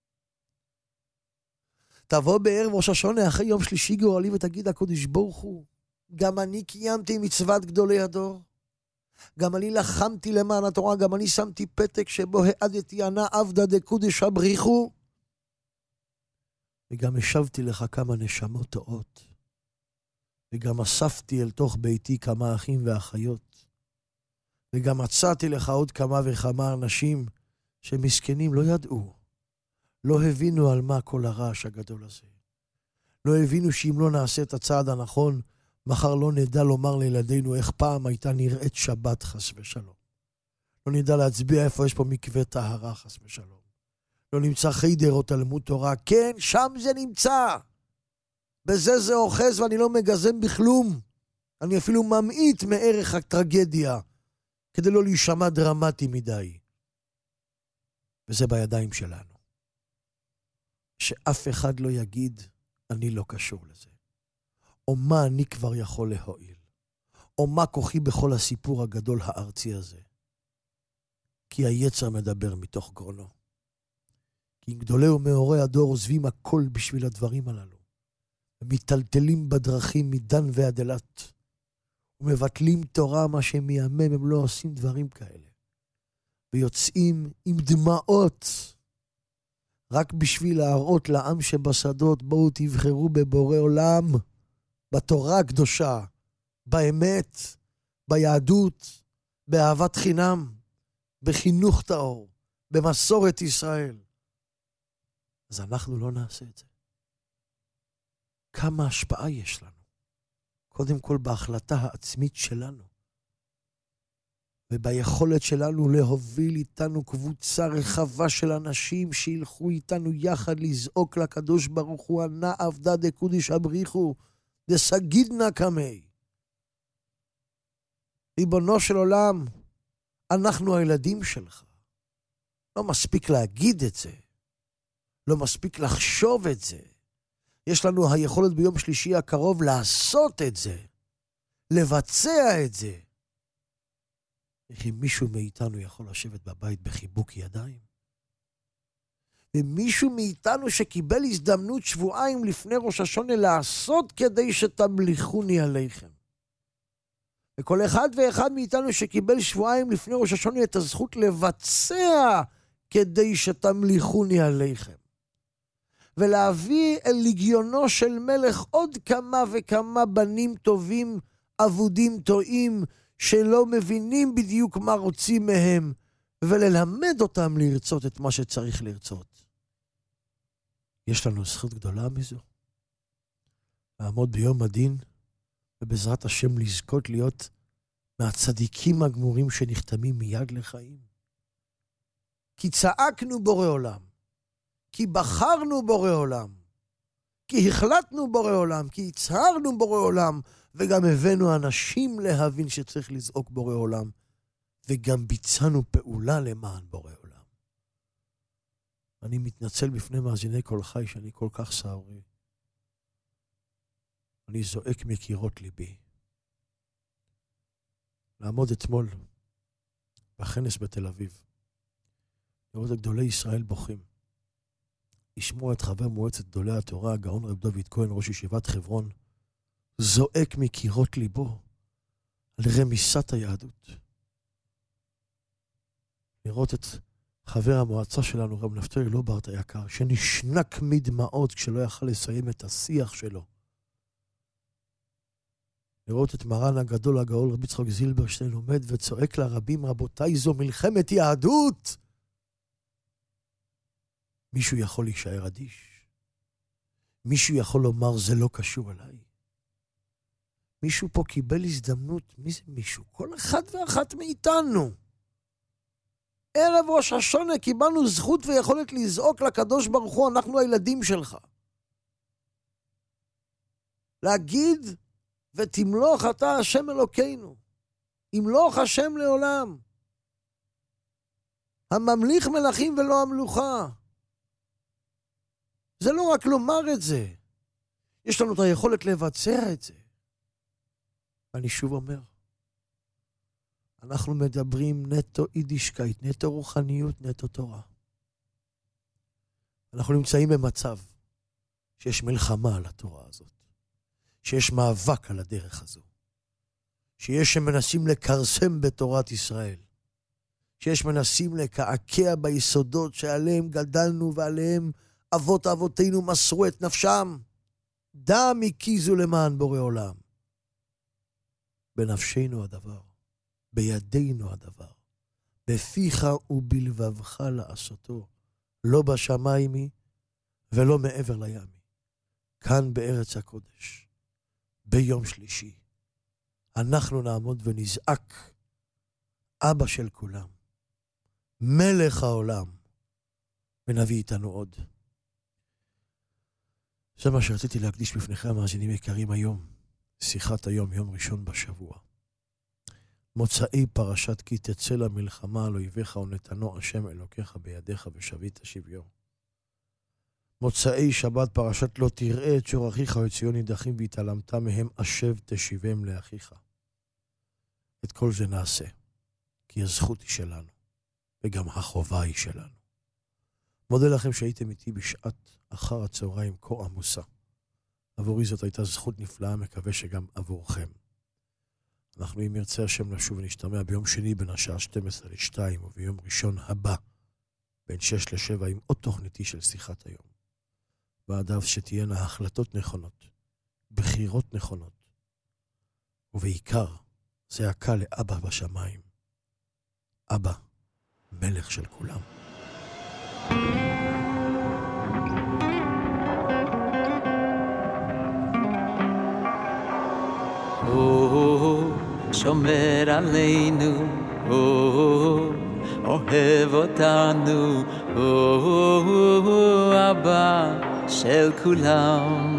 תבוא בערב ראש השנה אחרי יום שלישי גורלי ותגיד הקדוש ברוך הוא, גם אני קיימתי מצוות גדולי הדור, גם אני לחמתי למען התורה, גם אני שמתי פתק שבו העדתי ענה עבדה דקודש הבריחו, וגם השבתי לך כמה נשמות טועות, וגם אספתי אל תוך ביתי כמה אחים ואחיות, וגם מצאתי לך עוד כמה וכמה אנשים שמסכנים לא ידעו, לא הבינו על מה כל הרעש הגדול הזה. לא הבינו שאם לא נעשה את הצעד הנכון, מחר לא נדע לומר לילדינו איך פעם הייתה נראית שבת חס ושלום. לא נדע להצביע איפה יש פה מקווה טהרה חס ושלום. לא נמצא חיידר או תלמוד תורה. כן, שם זה נמצא. בזה זה אוחז ואני לא מגזם בכלום. אני אפילו ממעיט מערך הטרגדיה, כדי לא להישמע דרמטי מדי. וזה בידיים שלנו. שאף אחד לא יגיד, אני לא קשור לזה. או מה אני כבר יכול להועיל. או מה כוחי בכל הסיפור הגדול הארצי הזה. כי היצר מדבר מתוך גרונו. כי אם גדולי ומאורי הדור עוזבים הכל בשביל הדברים הללו, ומטלטלים בדרכים מדן ועד אילת, ומבטלים תורה מה שמימם, הם לא עושים דברים כאלה. ויוצאים עם דמעות, רק בשביל להראות לעם שבשדות, בואו תבחרו בבורא עולם, בתורה הקדושה, באמת, ביהדות, באהבת חינם, בחינוך טהור, במסורת ישראל. אז אנחנו לא נעשה את זה. כמה השפעה יש לנו? קודם כל בהחלטה העצמית שלנו, וביכולת שלנו להוביל איתנו קבוצה רחבה של אנשים שילכו איתנו יחד לזעוק לקדוש ברוך הוא, ענה עבדה דקודיש הבריחו, דסגידנה קמי. ריבונו של עולם, אנחנו הילדים שלך. לא מספיק להגיד את זה. לא מספיק לחשוב את זה. יש לנו היכולת ביום שלישי הקרוב לעשות את זה. לבצע את זה. איך אם מישהו מאיתנו יכול לשבת בבית בחיבוק ידיים? ומישהו מאיתנו שקיבל הזדמנות שבועיים לפני ראש השונה לעשות כדי שתמליכוני עליכם. וכל אחד ואחד מאיתנו שקיבל שבועיים לפני ראש השונה את הזכות לבצע כדי שתמליכוני עליכם. ולהביא אל לגיונו של מלך עוד כמה וכמה בנים טובים, עבודים טועים, שלא מבינים בדיוק מה רוצים מהם, וללמד אותם לרצות את מה שצריך לרצות. יש לנו זכות גדולה מזו. לעמוד ביום הדין, ובעזרת השם לזכות להיות מהצדיקים הגמורים שנחתמים מיד לחיים. כי צעקנו בורא עולם, כי בחרנו בורא עולם, כי החלטנו בורא עולם, כי הצהרנו בורא עולם, וגם הבאנו אנשים להבין שצריך לזעוק בורא עולם, וגם ביצענו פעולה למען בורא עולם. אני מתנצל בפני מאזיני כל חי שאני כל כך סעורי. אני זועק מקירות ליבי. לעמוד אתמול בכנס בתל אביב, לראות את גדולי ישראל בוכים, לשמוע את חבר מועצת גדולי התורה, הגאון רב דוד כהן, ראש ישיבת חברון, זועק מקירות ליבו על רמיסת היהדות. לראות את חבר המועצה שלנו, רב נפתלי לוברט היקר, שנשנק מדמעות כשלא יכל לסיים את השיח שלו. לראות את מרן הגדול הגאול רבי יצחק זילברשטיין עומד וצועק לרבים, רבותיי, זו מלחמת יהדות. מישהו יכול להישאר אדיש? מישהו יכול לומר זה לא קשור אליי? מישהו פה קיבל הזדמנות? מי זה מישהו? כל אחד ואחת מאיתנו. ערב ראש השונה קיבלנו זכות ויכולת לזעוק לקדוש ברוך הוא, אנחנו הילדים שלך. להגיד ותמלוך אתה השם אלוקינו. ימלוך השם לעולם. הממליך מלכים ולא המלוכה. זה לא רק לומר את זה. יש לנו את היכולת לבצע את זה. אני שוב אומר, אנחנו מדברים נטו יידישקייט, נטו רוחניות, נטו תורה. אנחנו נמצאים במצב שיש מלחמה על התורה הזאת. שיש מאבק על הדרך הזו. שיש שמנסים לקרסם בתורת ישראל. שיש מנסים לקעקע ביסודות שעליהם גדלנו ועליהם אבות אבותינו מסרו את נפשם. דם הקיזו למען בורא עולם. בנפשנו הדבר, בידינו הדבר, בפיך ובלבבך לעשותו, לא בשמיים היא ולא מעבר לים. כאן בארץ הקודש, ביום שלישי, אנחנו נעמוד ונזעק, אבא של כולם, מלך העולם, ונביא איתנו עוד. זה מה שרציתי להקדיש בפניכם המאזינים יקרים היום, שיחת היום, יום ראשון בשבוע. מוצאי פרשת כי תצא למלחמה על אויביך ונתנו השם אלוקיך בידיך ושבית שביו. מוצאי שבת פרשת לא תראה את שור אחיך או את ציון נידחים והתעלמת מהם אשב תשיבם לאחיך. את כל זה נעשה, כי הזכות היא שלנו, וגם החובה היא שלנו. מודה לכם שהייתם איתי בשעת אחר הצהריים כה עמוסה. עבורי זאת הייתה זכות נפלאה, מקווה שגם עבורכם. אנחנו אם ירצה השם לשוב ונשתמע ביום שני בין השעה שתים עשרה לשתיים וביום ראשון הבא בין שש לשבע עם עוד תוכניתי של שיחת היום. ועדיו שתהיינה החלטות נכונות, בחירות נכונות, ובעיקר זה הקל לאבא בשמיים. אבא, מלך של כולם. הוא שומר עלינו, הוא אוהב אותנו, הוא אבא של כולם.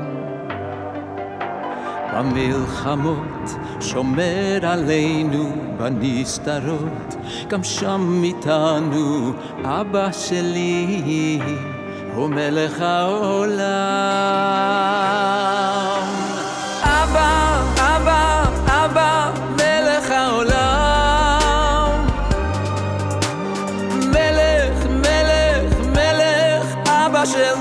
במלחמות שומר עלינו, בנסתרות גם שם איתנו, אבא שלי הוא מלך העולם. אבא, אבא, אבא, מלך העולם. מלך, מלך, מלך, אבא של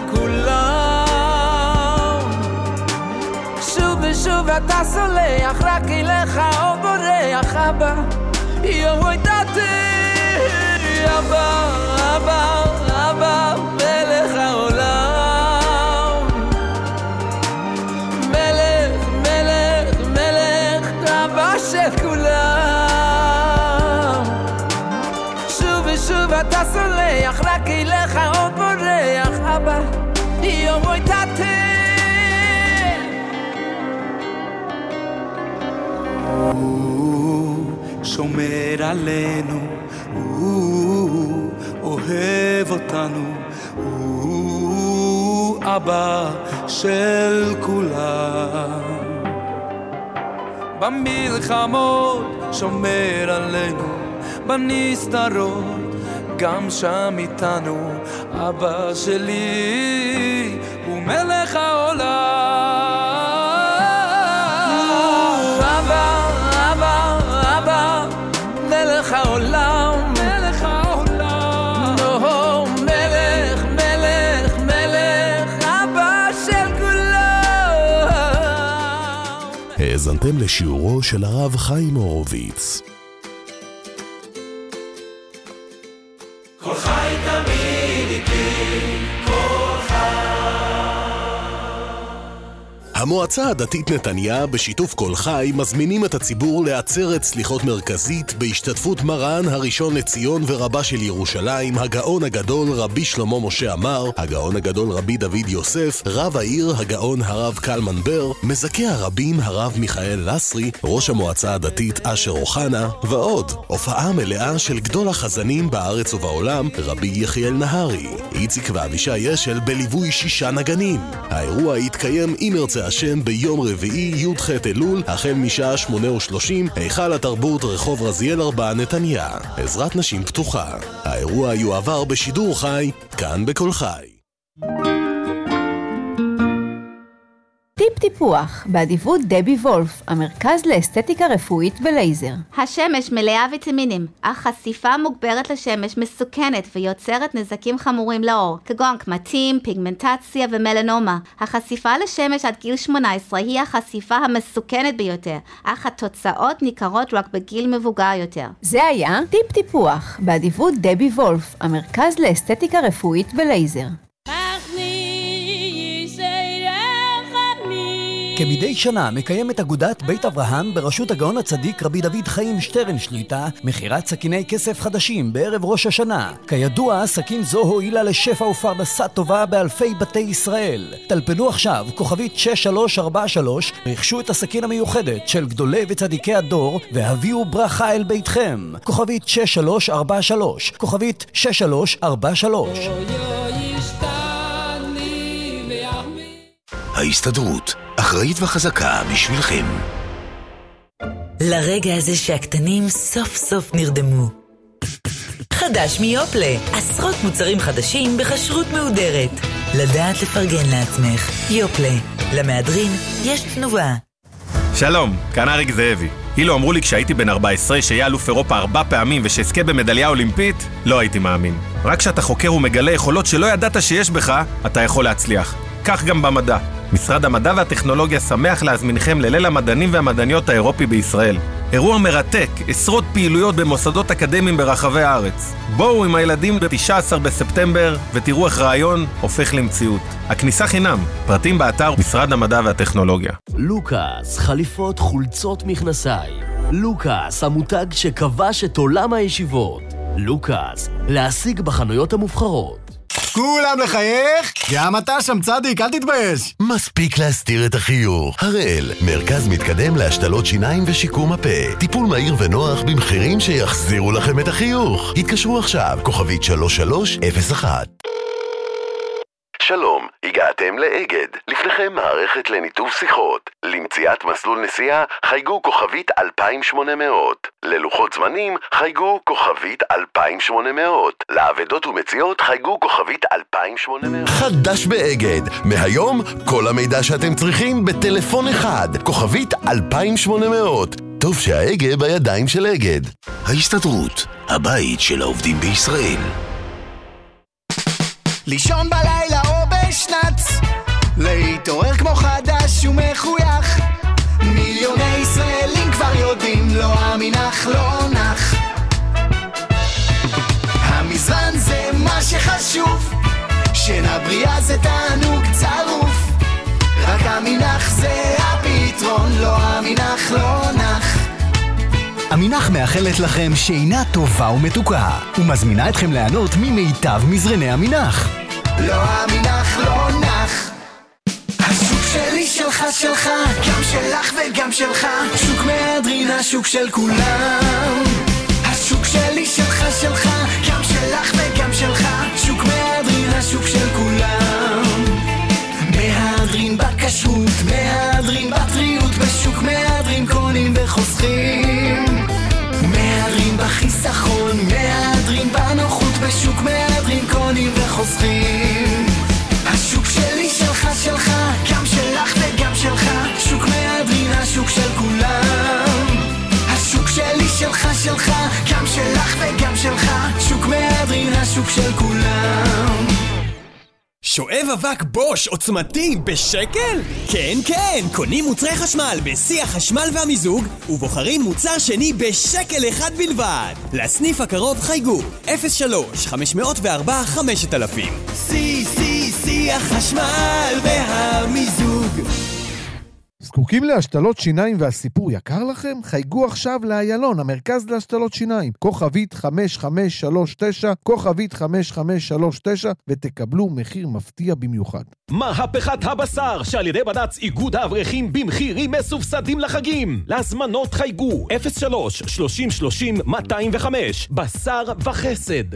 כולם. שוב ושוב אתה סולח, רק אליך או בורח, אבא, יום ידעתי. אבא, אבא, אבא, מלך העולם. מלך, מלך, מלך, אבא של כולם. שוב ושוב אתה סולח, רק אליך או בורח, אבא, יום ידעתי. הוא שומר עלינו, הוא אוהב אותנו, הוא אבא של כולם. במלחמות שומר עלינו, בנסתרות גם שם איתנו, אבא שלי הוא מלך העולם. מלך העולם, מלך העולם. נו, מלך, מלך, מלך, אבא של כולם. האזנתם לשיעורו של הרב חיים הורוביץ. כל חי תמיד איתי, כל חי. המועצה הדתית נתניה בשיתוף כל חי מזמינים את הציבור לעצרת סליחות מרכזית בהשתתפות מרן הראשון לציון ורבה של ירושלים, הגאון הגדול רבי שלמה משה עמר, הגאון הגדול רבי דוד יוסף, רב העיר הגאון הרב קלמן בר, מזכה הרבים הרב מיכאל לסרי, ראש המועצה הדתית אשר אוחנה, ועוד. הופעה מלאה של גדול החזנים בארץ ובעולם, רבי יחיאל נהרי, איציק ואבישי אשל בליווי שישה נגנים. האירוע יתקיים אם ירצה השם ביום רביעי י"ח אלול החל משעה שמונה ושלושים, היכל התרבות רחוב רזיאל ארבע נתניה. עזרת נשים פתוחה. האירוע יועבר בשידור חי כאן בכל חי. טיפ טיפוח, באדיבות דבי וולף, המרכז לאסתטיקה רפואית בלייזר. השמש מלאה ויטמינים, אך חשיפה מוגברת לשמש מסוכנת ויוצרת נזקים חמורים לעור, כגון קמטים, פיגמנטציה ומלנומה. החשיפה לשמש עד גיל שמונה עשרה היא החשיפה המסוכנת ביותר, אך התוצאות ניכרות רק בגיל מבוגר יותר. זה היה טיפ טיפוח, באדיבות דבי וולף, המרכז לאסתטיקה רפואית בלייזר. כמדי שנה מקיימת אגודת בית אברהם בראשות הגאון הצדיק רבי דוד חיים שטרן שליטה מכירת סכיני כסף חדשים בערב ראש השנה. כידוע, סכין זו הועילה לשפע ופרנסה טובה באלפי בתי ישראל. טלפנו עכשיו כוכבית שש שלוש ארבע שלוש, רכשו את הסכין המיוחדת של גדולי וצדיקי הדור והביאו ברכה אל ביתכם. כוכבית שש שלוש ארבע שלוש, כוכבית שש שלוש ארבע שלוש. ההסתדרות, אחראית וחזקה בשבילכם. לרגע הזה שהקטנים סוף סוף נרדמו. חדש מיופלה, עשרות מוצרים חדשים בחשרות מהודרת. לדעת לפרגן לעצמך. יופלה, למהדרין יש תנובה. שלום, כאן אריק זאבי. אילו אמרו לי כשהייתי בן ארבע עשרה שיהיה אלוף אירופה ארבע פעמים ושאזכה במדליה אולימפית, לא הייתי מאמין. רק כשאתה חוקר ומגלה יכולות שלא ידעת שיש בך, אתה יכול להצליח. כך גם במדע. משרד המדע והטכנולוגיה שמח להזמינכם לליל המדענים והמדעניות האירופי בישראל. אירוע מרתק, עשרות פעילויות במוסדות אקדמיים ברחבי הארץ. בואו עם הילדים ב-תשעה עשר בספטמבר ותראו איך רעיון הופך למציאות. הכניסה חינם, פרטים באתר משרד המדע והטכנולוגיה. לוקאס, חליפות, חולצות, מכנסיים. לוקאס, המותג שכבש את עולם הישיבות. לוקאס, להשיג בחנויות המובחרות. כולם לחייך? גם אתה שם צדיק, אל תתבייש. מספיק להסתיר את החיוך. הראל, מרכז מתקדם להשתלות שיניים ושיקום הפה. טיפול מהיר ונוח במחירים שיחזירו לכם את החיוך. התקשרו עכשיו, כוכבית שלוש שלוש אפס אחת. שלום, הגעתם לאגד. לפניכם מערכת לניתוב שיחות. למציאת מסלול נסיעה, חייגו כוכבית אלפיים ושמונה מאות. ללוחות זמנים, חייגו כוכבית אלפיים ושמונה מאות. לעבדות ומציאות, חייגו כוכבית אלפיים ושמונה מאות. חדש באגד. מהיום, כל המידע שאתם צריכים בטלפון אחד. כוכבית אלפיים ושמונה מאות. טוב שהאגד בידיים של אגד. ההסתדרות, הבית של העובדים בישראל. לישון בלילה או בשנץ, להתעורר כמו חדש ומחוייך. מיליוני ישראלים כבר יודעים, לא המנח לא נח. המזרן זה מה שחשוב, שינה בריאה זה תענוג צרוף. רק המנח זה הפתרון, לא המנח לא נח. המנח מאחלת לכם שינה טובה ומתוקה, ומזמינה אתכם ליהנות ממיטב מזרני המנח. לא המנח לא נח. השוק שלי שלך שלך, גם שלך וגם שלך. שוק מהדרין, השוק של כולם. השוק שלי שלך שלך, גם שלך וגם שלך. שוק מהדרין, השוק של כולם. מהדרין בכשרות, מהדרין בטריות. בשוק מהדרין קונים וחוסכים. מהדרין בחיסכון, מהדרין בנוחות. בשוק מהדרין קונים וחוסכים. השוק שלי שלך שלך, גם שלך וגם שלך. שוק מהדרין, השוק של כולם. השוק שלי שלך שלך, גם שלך וגם שלך. שוק מהדרין, השוק של כולם. שואב אבק בוש עוצמתי בשקל? כן, כן, קונים מוצרי חשמל בשיא החשמל והמיזוג ובוחרים מוצר שני בשקל אחד בלבד. לסניף הקרוב חייגו אפס שלוש חמש אפס ארבע חמשת אלפים. שיא, שיא, שיא החשמל והמיזוג. זקוקים להשתלות שיניים והסיפור יקר לכם? חייגו עכשיו לאיילון, המרכז להשתלות שיניים. כוכבית חמש חמש שלוש תשע, כוכבית חמש חמש שלוש תשע, ותקבלו מחיר מפתיע במיוחד. מהפכת הבשר שעל ידי בד"ץ איגוד האברכים במחירים מסובסדים לחגים. להזמנות חייגו אפס שלוש שלושים שלושים מאתיים וחמש. בשר וחסד.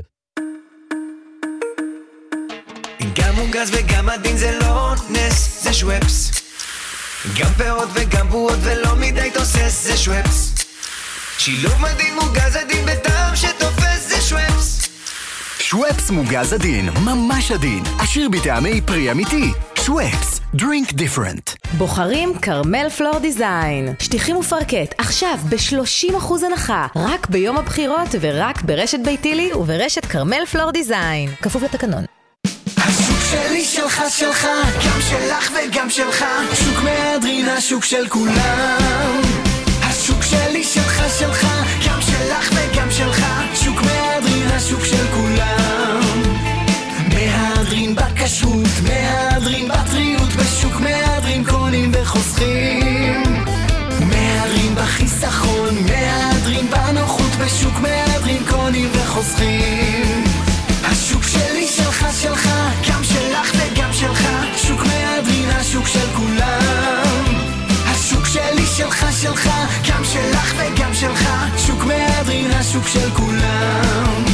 גם מוגז וגם עדין זה לא נס, זה שוואפס. גם פירות וגם בועות ולא מדי תוסס, זה שוואפס. שילוב מדהים מוגז עדין בטעם שתופס, זה שוואפס. שוואפס מוגז עדין, ממש עדין, עשיר בטעמי פרי אמיתי. שוואפס, drink different. בוחרים קרמל פלור דיזיין. שטיחים ופרקט, עכשיו ב-שלושים אחוז הנחה. רק ביום הבחירות ורק ברשת ביתילי וברשת קרמל פלור דיזיין. כפוף לתקנון. השוק שלי שלך שלך, גם שלך וגם שלך. שוק מהדרין, השוק של כולם. השוק שלי שלך שלך, גם שלך וגם שלך. שוק מהדרין, השוק של כולם. מהדרין בכשרות, מהדרין בטריות. בשוק מהדרין קונים וחוסכים. מהדרין בחיסכון, מהדרין בנוחות. בשוק מהדרין קונים וחוסכים. השוק שלי שלך שלך, גם שלך וגם שלך. שוק מהדרין, השוק של כולם. השוק שלי שלך שלך, גם שלך וגם שלך. שוק מהדרין, השוק של כולם.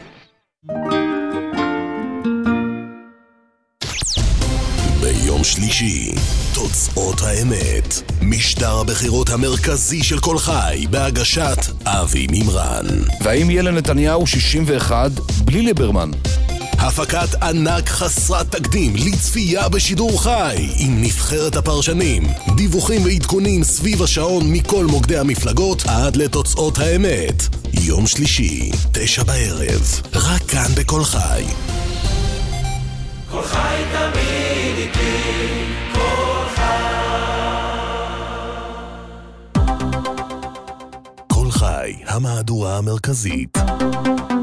ביום שלישי, תוצאות האמת. משדר הבחירות המרכזי של כל חי, בהגשת אבי מימרן. והאם יהיה לנתניהו שישים ואחת בלי ליברמן? הפקת ענק חסרת תקדים לצפייה בשידור חי עם נבחרת הפרשנים, דיווחים ועדכונים סביב השעון מכל מוקדי המפלגות עד לתוצאות האמת. יום שלישי, תשע בערב, רק כאן בכל חי. כל חי תמיד איתי, כל חי. כל חי, המהדורה המרכזית.